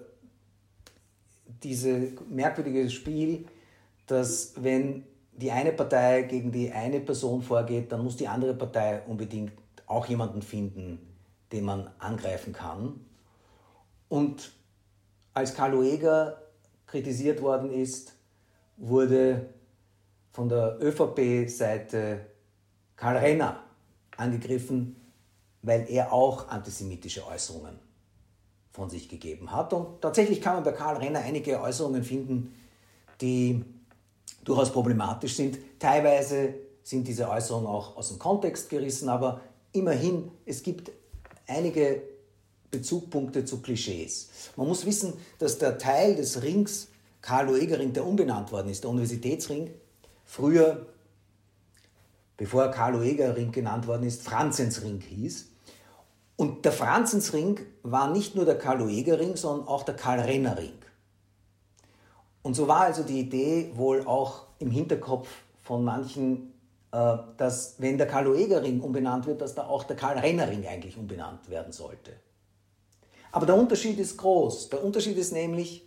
merkwürdige Spiel, dass wenn die eine Partei gegen die eine Person vorgeht, dann muss die andere Partei unbedingt auch jemanden finden, den man angreifen kann. Und als Karl Lueger kritisiert worden ist, wurde von der ÖVP-Seite Karl Renner angegriffen, weil er auch antisemitische Äußerungen von sich gegeben hat. Und tatsächlich kann man bei Karl Renner einige Äußerungen finden, die durchaus problematisch sind. Teilweise sind diese Äußerungen auch aus dem Kontext gerissen, aber immerhin, es gibt einige Bezugpunkte zu Klischees. Man muss wissen, dass der Teil des Rings, Karl-Lueger-Ring, der umbenannt worden ist, der Universitätsring, früher, bevor Karl-Lueger-Ring genannt worden ist, Franzensring hieß. Und der Franzensring war nicht nur der Karl-Lueger-Ring, sondern auch der Karl-Renner-Ring. Und so war also die Idee wohl auch im Hinterkopf von manchen, dass, wenn der Karl-Lueger-Ring umbenannt wird, dass da auch der Karl-Renner-Ring eigentlich umbenannt werden sollte. Aber der Unterschied ist groß. Der Unterschied ist nämlich,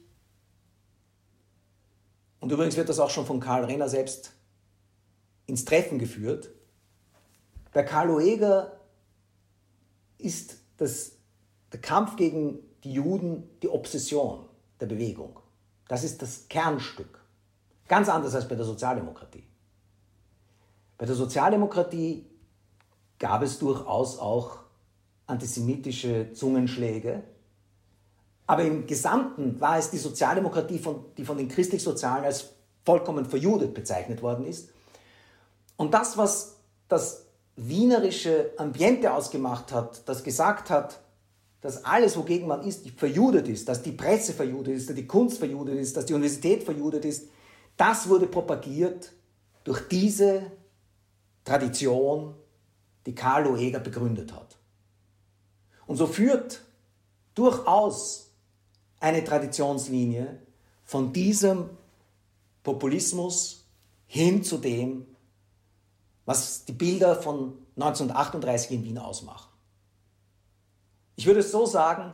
und übrigens wird das auch schon von Karl Renner selbst ins Treffen geführt, bei Karl Lueger ist der Kampf gegen die Juden die Obsession der Bewegung. Das ist das Kernstück. Ganz anders als bei der Sozialdemokratie. Bei der Sozialdemokratie gab es durchaus auch antisemitische Zungenschläge, aber im Gesamten war es die Sozialdemokratie, die von den Christlich-Sozialen als vollkommen verjudet bezeichnet worden ist. Und das, was das wienerische Ambiente ausgemacht hat, das gesagt hat, dass alles, wogegen man ist, verjudet ist, dass die Presse verjudet ist, dass die Kunst verjudet ist, dass die Universität verjudet ist, das wurde propagiert durch diese Tradition, die Karl Lueger begründet hat. Und so führt durchaus eine Traditionslinie von diesem Populismus hin zu dem, was die Bilder von 1938 in Wien ausmachen? Ich würde es so sagen,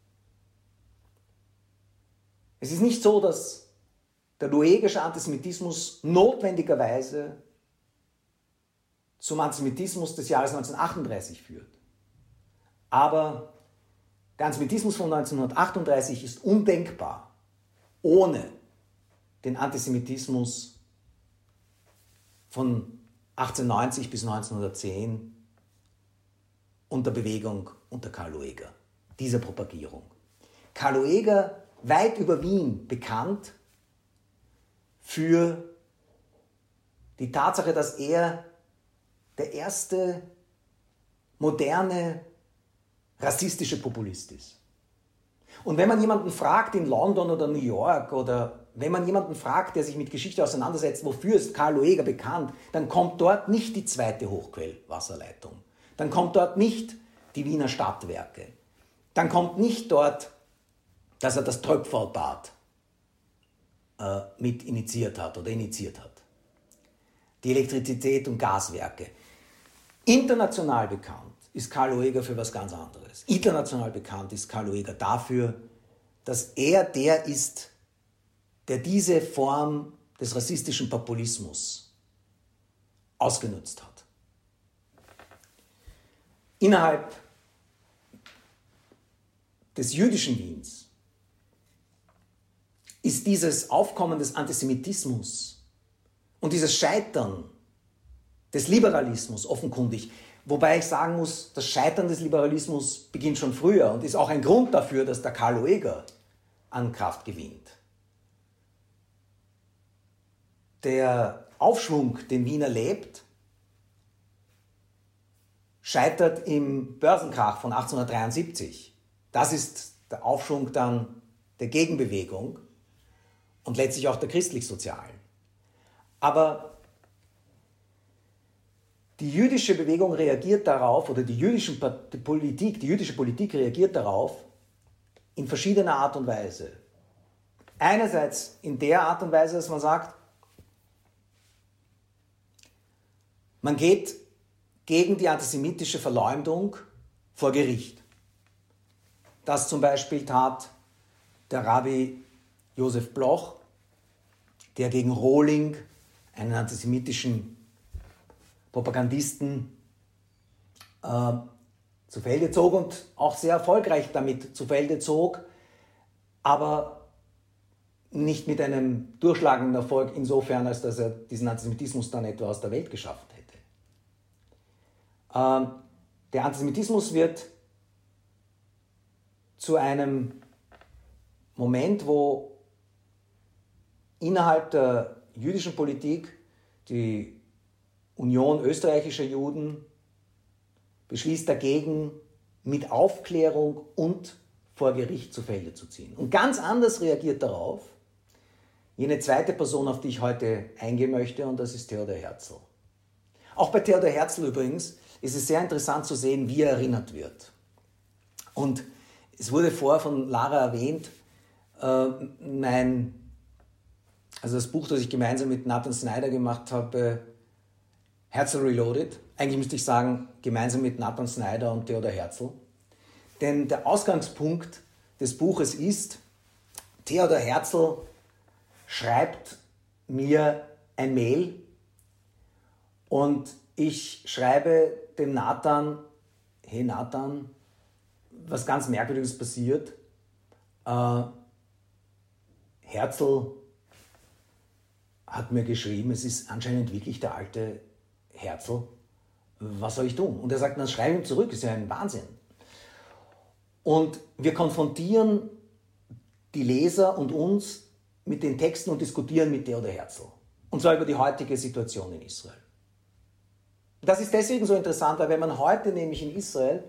es ist nicht so, dass der luegische Antisemitismus notwendigerweise zum Antisemitismus des Jahres 1938 führt. Aber der Antisemitismus von 1938 ist undenkbar ohne den Antisemitismus von 1890 bis 1910 und der Bewegung unter Karl Lueger, dieser Propagierung. Karl Lueger, weit über Wien bekannt für die Tatsache, dass er der erste moderne rassistische Populist ist. Und wenn man jemanden fragt in London oder New York oder wenn man jemanden fragt, der sich mit Geschichte auseinandersetzt, wofür ist Karl Lueger bekannt, dann kommt dort nicht die zweite Hochquellwasserleitung. Dann kommt dort nicht die Wiener Stadtwerke. Dann kommt nicht dort, dass er das Tröpfelbad mit initiiert hat. Die Elektrizität- und Gaswerke. International bekannt ist Karl Lueger für was ganz anderes. International bekannt ist Karl Lueger dafür, dass er der ist, der diese Form des rassistischen Populismus ausgenutzt hat. Innerhalb des jüdischen Wiens ist dieses Aufkommen des Antisemitismus und dieses Scheitern des Liberalismus offenkundig. Wobei ich sagen muss, das Scheitern des Liberalismus beginnt schon früher und ist auch ein Grund dafür, dass der Karl Lueger an Kraft gewinnt. Der Aufschwung, den Wien erlebt, scheitert im Börsenkrach von 1873. Das ist der Aufschwung dann der Gegenbewegung und letztlich auch der christlich-sozialen. Aber die jüdische Bewegung reagiert darauf, oder die jüdische Politik reagiert darauf in verschiedener Art und Weise. Einerseits in der Art und Weise, dass man sagt, man geht gegen die antisemitische Verleumdung vor Gericht. Das zum Beispiel tat der Rabbi Josef Bloch, der gegen Rohling, einen antisemitischen Propagandisten, zu Felde zog und auch sehr erfolgreich damit zu Felde zog, aber nicht mit einem durchschlagenden Erfolg insofern, als dass er diesen Antisemitismus dann etwa aus der Welt geschafft hätte. Der Antisemitismus wird zu einem Moment, wo innerhalb der jüdischen Politik die Union österreichischer Juden beschließt dagegen, mit Aufklärung und vor Gericht zu Felde zu ziehen. Und ganz anders reagiert darauf jene zweite Person, auf die ich heute eingehen möchte, und das ist Theodor Herzl. Auch bei Theodor Herzl übrigens ist es sehr interessant zu sehen, wie er erinnert wird. Und es wurde vorher von Lara erwähnt, das Buch, das ich gemeinsam mit Nathan Snyder gemacht habe, Herzl Reloaded, eigentlich müsste ich sagen, gemeinsam mit Nathan Snyder und Theodor Herzl. Denn der Ausgangspunkt des Buches ist, Theodor Herzl schreibt mir ein Mail und ich schreibe dem Nathan, hey Nathan, was ganz Merkwürdiges passiert. Herzl hat mir geschrieben, es ist anscheinend wirklich der alte Herzl, was soll ich tun? Und er sagt, dann schreibe ihm zurück, ist ja ein Wahnsinn. Und wir konfrontieren die Leser und uns mit den Texten und diskutieren mit Theodor Herzl. Und zwar über die heutige Situation in Israel. Das ist deswegen so interessant, weil wenn man heute nämlich in Israel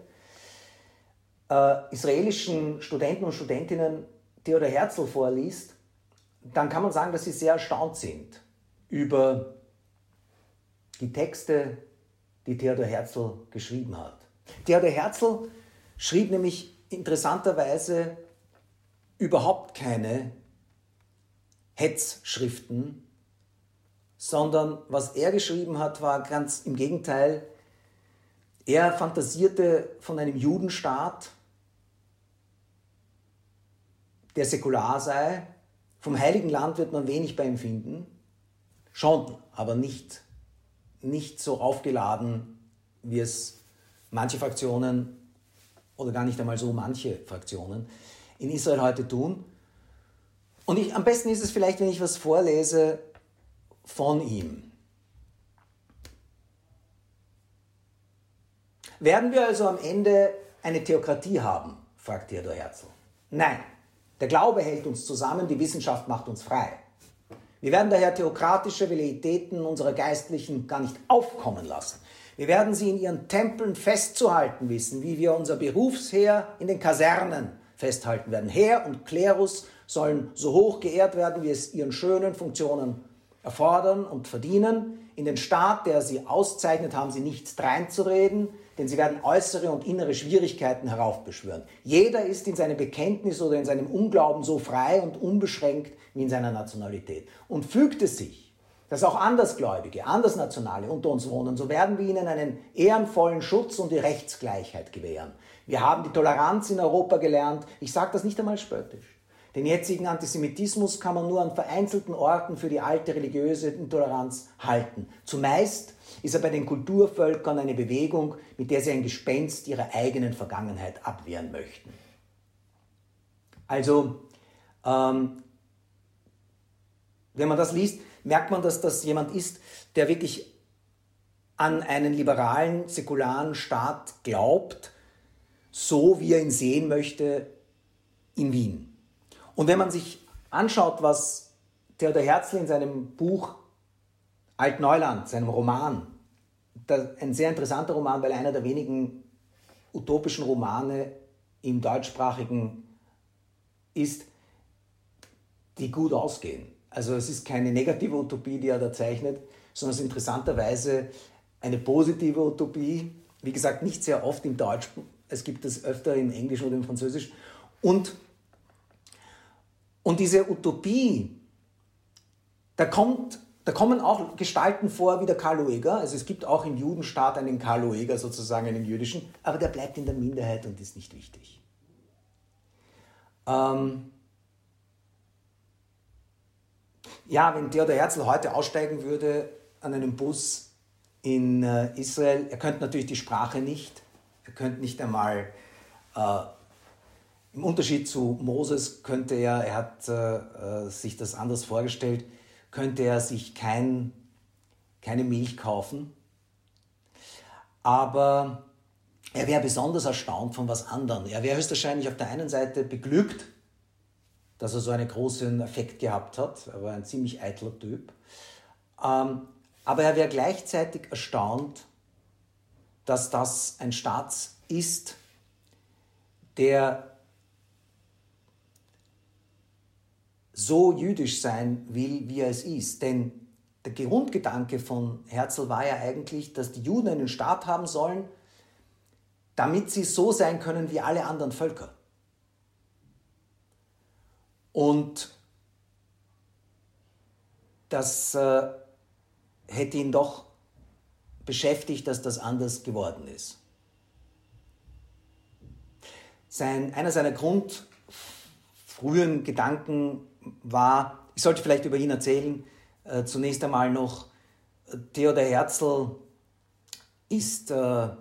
israelischen Studenten und Studentinnen Theodor Herzl vorliest, dann kann man sagen, dass sie sehr erstaunt sind über die Texte, die Theodor Herzl geschrieben hat. Theodor Herzl schrieb nämlich interessanterweise überhaupt keine Hetzschriften, sondern was er geschrieben hat, war ganz im Gegenteil Er fantasierte von einem Judenstaat, der säkular sei. Vom Heiligen Land wird man wenig bei ihm finden. Schon, aber nicht so aufgeladen, wie es manche Fraktionen oder gar nicht einmal so manche Fraktionen in Israel heute tun. Und am besten ist es vielleicht, wenn ich was vorlese von ihm. Werden wir also am Ende eine Theokratie haben, fragt Theodor Herzl. Nein, der Glaube hält uns zusammen, die Wissenschaft macht uns frei. Wir werden daher theokratische Velleitäten unserer Geistlichen gar nicht aufkommen lassen. Wir werden sie in ihren Tempeln festzuhalten wissen, wie wir unser Berufsheer in den Kasernen festhalten werden. Heer und Klerus sollen so hoch geehrt werden, wie es ihren schönen Funktionen erfordern und verdienen. In den Staat, der sie auszeichnet, haben sie nichts dreinzureden, denn sie werden äußere und innere Schwierigkeiten heraufbeschwören. Jeder ist in seinem Bekenntnis oder in seinem Unglauben so frei und unbeschränkt wie in seiner Nationalität. Und fügt es sich, dass auch Andersgläubige, Andersnationale unter uns wohnen, so werden wir ihnen einen ehrenvollen Schutz und die Rechtsgleichheit gewähren. Wir haben die Toleranz in Europa gelernt. Ich sage das nicht einmal spöttisch. Den jetzigen Antisemitismus kann man nur an vereinzelten Orten für die alte religiöse Intoleranz halten. Zumeist ist er bei den Kulturvölkern eine Bewegung, mit der sie ein Gespenst ihrer eigenen Vergangenheit abwehren möchten. Also, wenn man das liest, merkt man, dass das jemand ist, der wirklich an einen liberalen, säkularen Staat glaubt, so wie er ihn sehen möchte in Wien. Und wenn man sich anschaut, was Theodor Herzl in seinem Buch Altneuland, seinem Roman, ein sehr interessanter Roman, weil einer der wenigen utopischen Romane im deutschsprachigen ist, die gut ausgehen. Also es ist keine negative Utopie, die er da zeichnet, sondern es ist interessanterweise eine positive Utopie. Wie gesagt, nicht sehr oft im Deutschen, es gibt es öfter im Englischen oder im Französischen. Und diese Utopie, da kommen auch Gestalten vor wie der Karl Lueger. Also es gibt auch im Judenstaat einen Karl Lueger, sozusagen einen jüdischen, aber der bleibt in der Minderheit und ist nicht wichtig. Wenn Theodor Herzl heute aussteigen würde an einem Bus in Israel, er könnte natürlich die Sprache nicht, er könnte nicht einmal... Im Unterschied zu Moses könnte er hat sich das anders vorgestellt, könnte er sich keine Milch kaufen. Aber er wäre besonders erstaunt von was anderem. Er wäre höchstwahrscheinlich auf der einen Seite beglückt, dass er so einen großen Effekt gehabt hat. Er war ein ziemlich eitler Typ. Aber er wäre gleichzeitig erstaunt, dass das ein Staat ist, der so jüdisch sein will, wie er es ist. Denn der Grundgedanke von Herzl war ja eigentlich, dass die Juden einen Staat haben sollen, damit sie so sein können wie alle anderen Völker. Und das hätte ihn doch beschäftigt, dass das anders geworden ist. Einer seiner frühen Gedanken war, ich sollte vielleicht über ihn erzählen, zunächst einmal noch, Theodor Herzl ist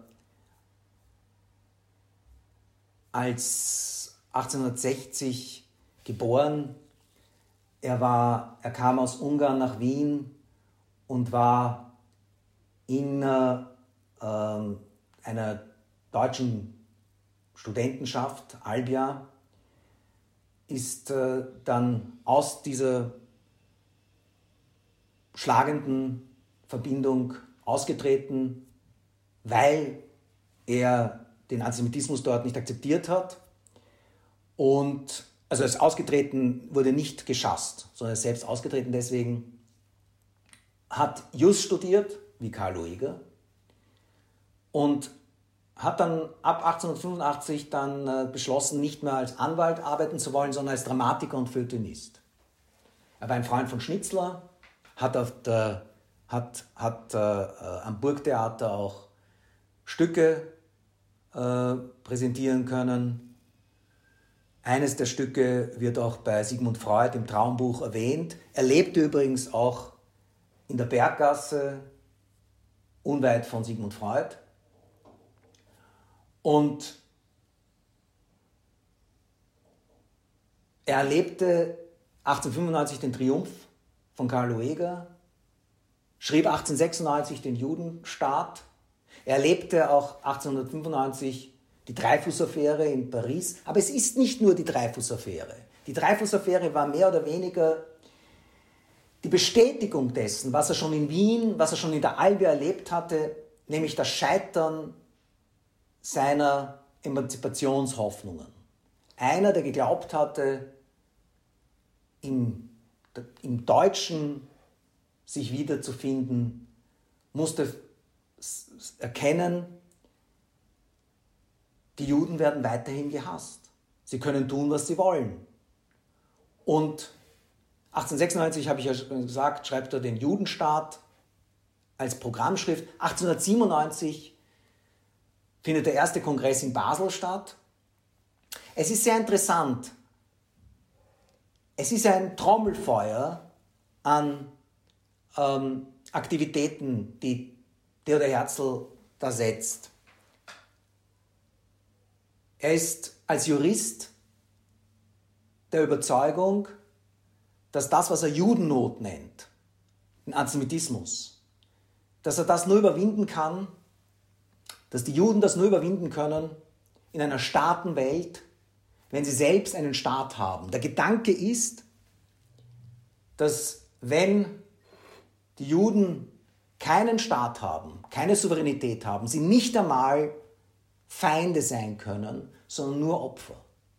als 1860 geboren. Er kam aus Ungarn nach Wien und war in einer deutschen Studentenschaft, Albia, ist dann aus dieser schlagenden Verbindung ausgetreten, weil er den Antisemitismus dort nicht akzeptiert hat. Und also er ist ausgetreten, wurde nicht geschasst, sondern er ist selbst ausgetreten deswegen, hat Jus studiert, wie Karl Lueger, und hat dann ab 1885 dann beschlossen, nicht mehr als Anwalt arbeiten zu wollen, sondern als Dramatiker und Feuilletonist. Er war ein Freund von Stücke präsentieren können. Eines der Stücke wird auch bei Sigmund Freud im Traumbuch erwähnt. Er lebte übrigens auch in der Berggasse, unweit von Sigmund Freud. Und er erlebte 1895 den Triumph von Karl Lueger, schrieb 1896 den Judenstaat. Er erlebte auch 1895 die Dreyfus-Affäre in Paris. Aber es ist nicht nur die Dreyfus-Affäre. Die Dreyfus-Affäre war mehr oder weniger die Bestätigung dessen, was er schon in Wien, was er schon in der Albe erlebt hatte, nämlich das Scheitern seiner Emanzipationshoffnungen. Einer, der geglaubt hatte, im Deutschen sich wiederzufinden, musste erkennen, die Juden werden weiterhin gehasst. Sie können tun, was sie wollen. Und 1896, habe ich ja schon gesagt, schreibt er den Judenstaat als Programmschrift. 1897 findet der erste Kongress in Basel statt. Es ist sehr interessant. Es ist ein Trommelfeuer an Aktivitäten, die Theodor Herzl da setzt. Er ist als Jurist der Überzeugung, dass das, was er Judennot nennt, den Antisemitismus, dass er das nur überwinden kann, dass die Juden das nur überwinden können in einer Staatenwelt, wenn sie selbst einen Staat haben. Der Gedanke ist, dass wenn die Juden keinen Staat haben, keine Souveränität haben, sie nicht einmal Feinde sein können, sondern nur Opfer,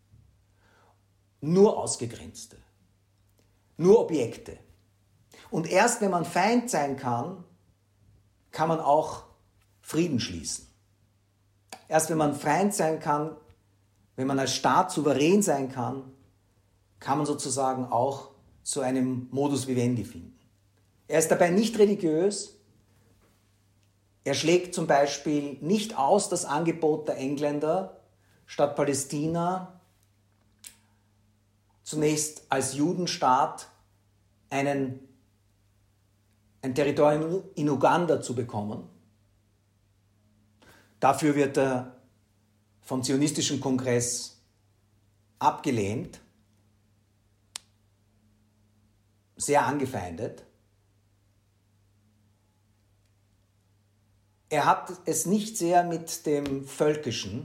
nur Ausgegrenzte, nur Objekte. Und erst wenn man Feind sein kann, kann man auch Frieden schließen. Erst wenn man Feind sein kann, wenn man als Staat souverän sein kann, kann man sozusagen auch zu einem Modus vivendi finden. Er ist dabei nicht religiös. Er schlägt zum Beispiel nicht aus das Angebot der Engländer, statt Palästina zunächst als Judenstaat ein Territorium in Uganda zu bekommen. Dafür wird er vom Zionistischen Kongress abgelehnt, sehr angefeindet. Er hat es nicht sehr mit dem Völkischen.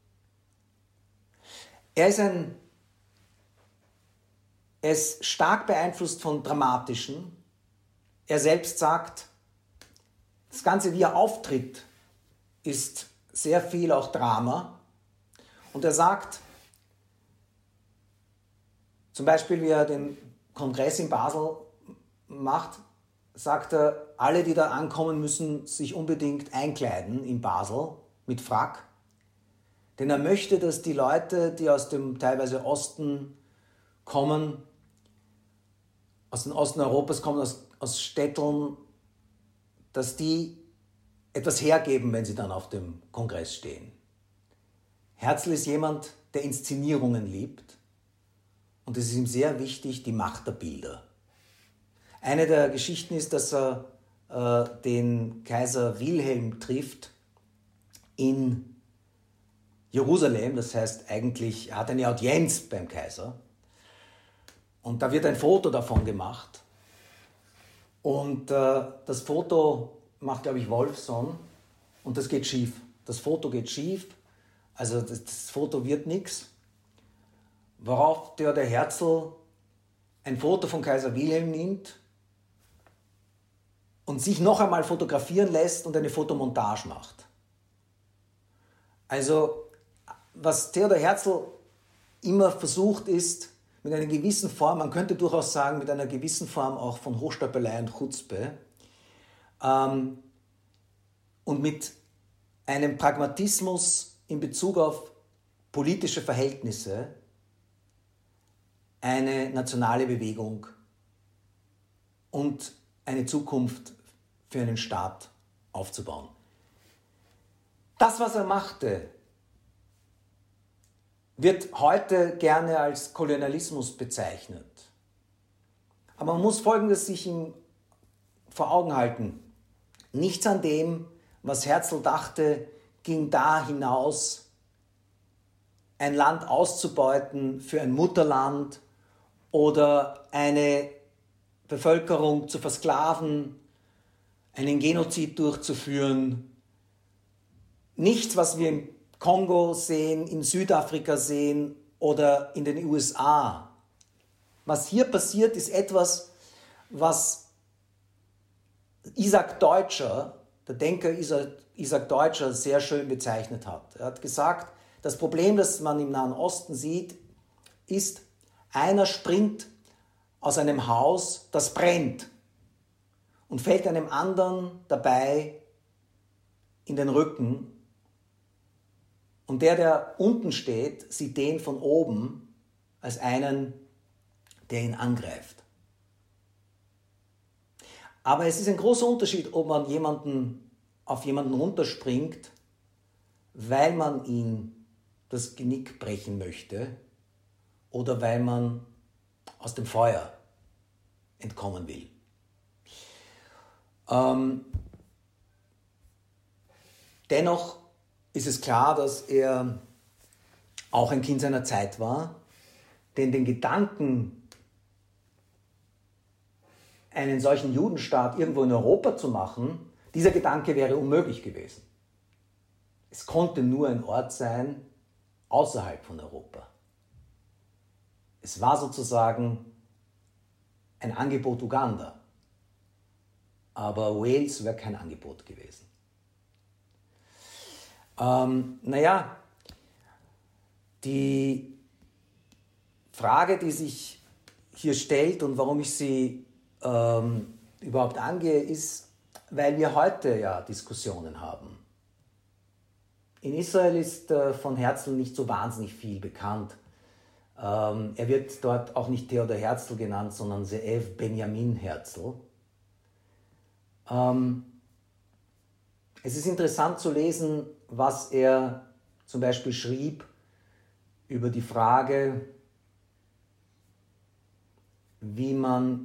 Er ist stark beeinflusst von Dramatischen. Er selbst sagt, das Ganze, wie er auftritt, ist sehr viel auch Drama. Und er sagt, zum Beispiel, wie er den Kongress in Basel macht, sagt er, alle, die da ankommen, müssen sich unbedingt einkleiden in Basel mit Frack. Denn er möchte, dass die Leute, die aus dem teilweise Osten kommen, aus dem Osten Europas kommen, aus Städten, dass die etwas hergeben, wenn sie dann auf dem Kongress stehen. Herzl ist jemand, der Inszenierungen liebt. Und es ist ihm sehr wichtig, die Macht der Bilder. Eine der Geschichten ist, dass er den Kaiser Wilhelm trifft in Jerusalem. Das heißt eigentlich, er hat eine Audienz beim Kaiser. Und da wird ein Foto davon gemacht. Und das Foto macht, glaube ich, Wolfson. Und das geht schief. Das Foto geht schief. Also das Foto wird nichts. Worauf der Herzl ein Foto von Kaiser Wilhelm nimmt und sich noch einmal fotografieren lässt und eine Fotomontage macht. Also, was Theodor Herzl immer versucht ist, mit einer gewissen Form, man könnte durchaus sagen, mit einer gewissen Form auch von Hochstapelei und Chutzpe und mit einem Pragmatismus in Bezug auf politische Verhältnisse eine nationale Bewegung und eine Zukunft für einen Staat aufzubauen. Das, was er machte, wird heute gerne als Kolonialismus bezeichnet. Aber man muss Folgendes sich vor Augen halten. Nichts an dem, was Herzl dachte, ging da hinaus, ein Land auszubeuten für ein Mutterland oder eine Bevölkerung zu versklaven, einen Genozid durchzuführen. Nichts, was wir im Kongo sehen, in Südafrika sehen oder in den USA. Was hier passiert, ist etwas, was Isaac Deutscher, der Denker Isaac Deutscher, sehr schön bezeichnet hat. Er hat gesagt, das Problem, das man im Nahen Osten sieht, ist, einer springt aus einem Haus, das brennt und fällt einem anderen dabei in den Rücken. Und der unten steht, sieht den von oben als einen, der ihn angreift. Aber es ist ein großer Unterschied, ob man auf jemanden runterspringt, weil man ihm das Genick brechen möchte oder weil man aus dem Feuer entkommen will. Dennoch ist es klar, dass er auch ein Kind seiner Zeit war, denn den Gedanken, einen solchen Judenstaat irgendwo in Europa zu machen, dieser Gedanke wäre unmöglich gewesen. Es konnte nur ein Ort sein außerhalb von Europa. Es war sozusagen ein Angebot Uganda, aber Wales wäre kein Angebot gewesen. Die Frage, die sich hier stellt und warum ich sie überhaupt angehe, ist, weil wir heute ja Diskussionen haben. In Israel ist von Herzl nicht so wahnsinnig viel bekannt. Er wird dort auch nicht Theodor Herzl genannt, sondern Ze'ev Benjamin Herzl. Es ist interessant zu lesen, was er zum Beispiel schrieb über die Frage, wie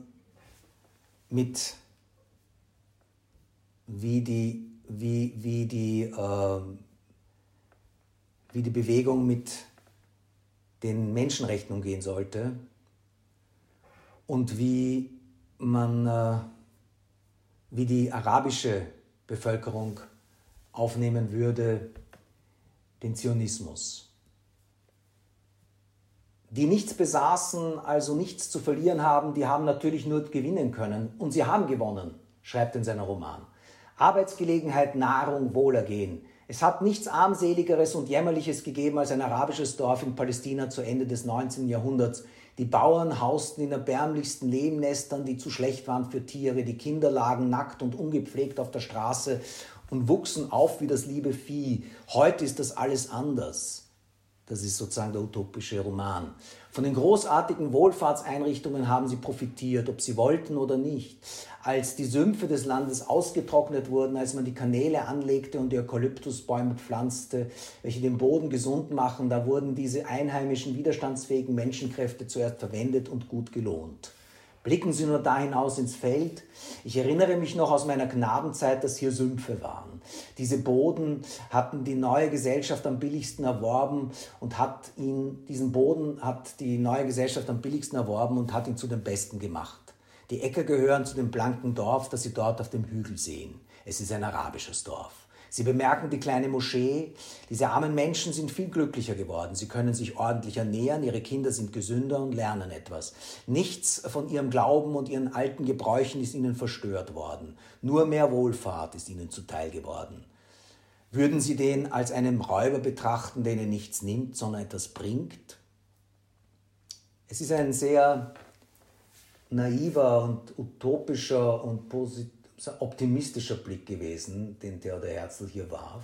die Bewegung mit den Menschenrechten umgehen sollte und wie die arabische Bevölkerung aufnehmen würde den Zionismus. Die nichts besaßen, also nichts zu verlieren haben, die haben natürlich nur gewinnen können. Und sie haben gewonnen, schreibt er in seinem Roman. Arbeitsgelegenheit, Nahrung, Wohlergehen. Es hat nichts Armseligeres und Jämmerliches gegeben als ein arabisches Dorf in Palästina zu Ende des 19. Jahrhunderts. Die Bauern hausten in erbärmlichsten Lehmnestern, die zu schlecht waren für Tiere. Die Kinder lagen nackt und ungepflegt auf der Straße und wuchsen auf wie das liebe Vieh. Heute ist das alles anders. Das ist sozusagen der utopische Roman. Von den großartigen Wohlfahrtseinrichtungen haben sie profitiert, ob sie wollten oder nicht. Als die Sümpfe des Landes ausgetrocknet wurden, als man die Kanäle anlegte und die Eukalyptusbäume pflanzte, welche den Boden gesund machen, da wurden diese einheimischen, widerstandsfähigen Menschenkräfte zuerst verwendet und gut gelohnt. Blicken Sie nur da hinaus ins Feld. Ich erinnere mich noch aus meiner Knabenzeit, dass hier Sümpfe waren. Diese Boden hatten die neue Gesellschaft am billigsten erworben und hat ihn zu dem Besten gemacht. Die Äcker gehören zu dem blanken Dorf, das Sie dort auf dem Hügel sehen. Es ist ein arabisches Dorf. Sie bemerken die kleine Moschee. Diese armen Menschen sind viel glücklicher geworden. Sie können sich ordentlich ernähren, ihre Kinder sind gesünder und lernen etwas. Nichts von ihrem Glauben und ihren alten Gebräuchen ist ihnen verstört worden. Nur mehr Wohlfahrt ist ihnen zuteil geworden. Würden Sie den als einen Räuber betrachten, der ihnen nichts nimmt, sondern etwas bringt? Es ist ein sehr naiver und utopischer und optimistischer Blick gewesen, den Theodor Herzl hier warf.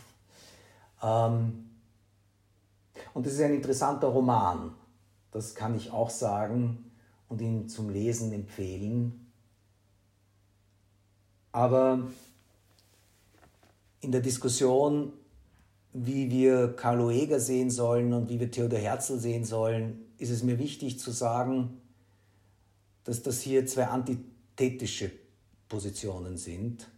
Und es ist ein interessanter Roman, das kann ich auch sagen und ihn zum Lesen empfehlen. Aber in der Diskussion wie wir Karl Oeger sehen sollen und wie wir Theodor Herzl sehen sollen, ist es mir wichtig zu sagen, dass das hier zwei antithetische Positionen sind,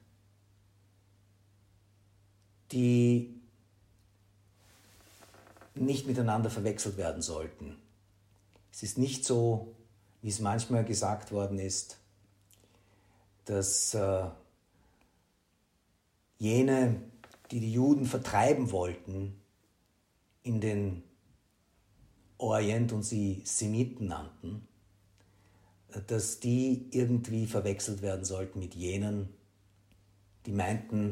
die nicht miteinander verwechselt werden sollten. Es ist nicht so, wie es manchmal gesagt worden ist, dass jene, die die Juden vertreiben wollten, in den Orient und sie Semiten nannten, dass die irgendwie verwechselt werden sollten mit jenen, die meinten,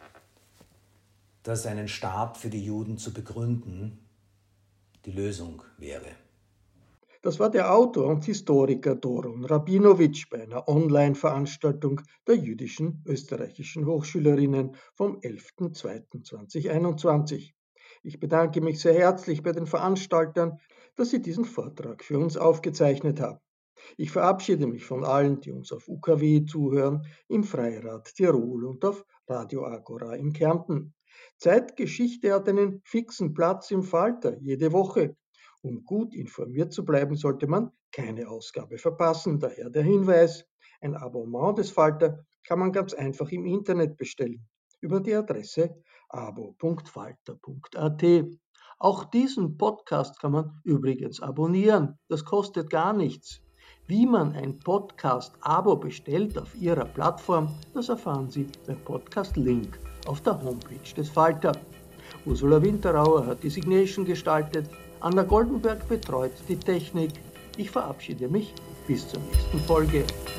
dass einen Staat für die Juden zu begründen die Lösung wäre.
Das war der Autor und Historiker Doron Rabinowitsch bei einer Online-Veranstaltung der jüdischen österreichischen Hochschülerinnen vom 11.02.2021. Ich bedanke mich sehr herzlich bei den Veranstaltern, dass sie diesen Vortrag für uns aufgezeichnet haben. Ich verabschiede mich von allen, die uns auf UKW zuhören, im Freirad Tirol und auf Radio Agora in Kärnten. Zeitgeschichte hat einen fixen Platz im Falter jede Woche. Um gut informiert zu bleiben, sollte man keine Ausgabe verpassen. Daher der Hinweis, ein Abonnement des Falter kann man ganz einfach im Internet bestellen, über die Adresse abo.falter.at. Auch diesen Podcast kann man übrigens abonnieren, das kostet gar nichts. Wie man ein Podcast-Abo bestellt auf Ihrer Plattform, das erfahren Sie beim Podcast-Link auf der Homepage des Falter. Ursula Winterauer hat die Signation gestaltet, Anna Goldenberg betreut die Technik. Ich verabschiede mich bis zur nächsten Folge.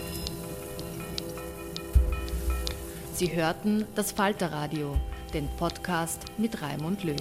Sie hörten das Falterradio, den Podcast mit Raimund Löw.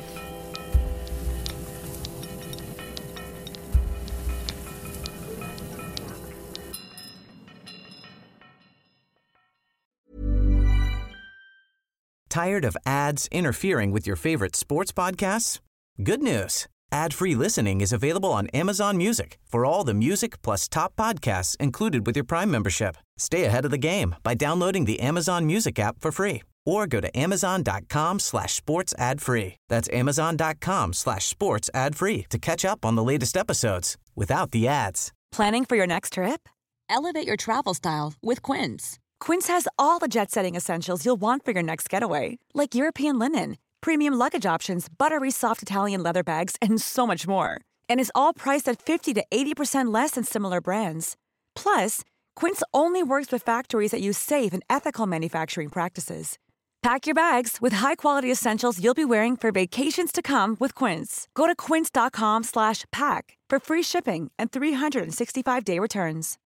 Tired of ads interfering with your favorite sports podcasts? Good news. Ad-free listening is available on Amazon Music for all the music plus top podcasts included with your Prime membership. Stay ahead of the game by downloading the Amazon Music app for free or go to amazon.com/sports ad free. That's amazon.com/sports ad free to catch up on the latest episodes without the ads.
Planning for your next trip? Elevate your travel style with Quince. Quince has all the jet-setting essentials you'll want for your next getaway, like European linen, premium luggage options, buttery soft Italian leather bags, and so much more. And is all priced at 50 to 80% less than similar brands. Plus, Quince only works with factories that use safe and ethical manufacturing practices. Pack your bags with high-quality essentials you'll be wearing for vacations to come with Quince. Go to quince.com/pack for free shipping and 365-day returns.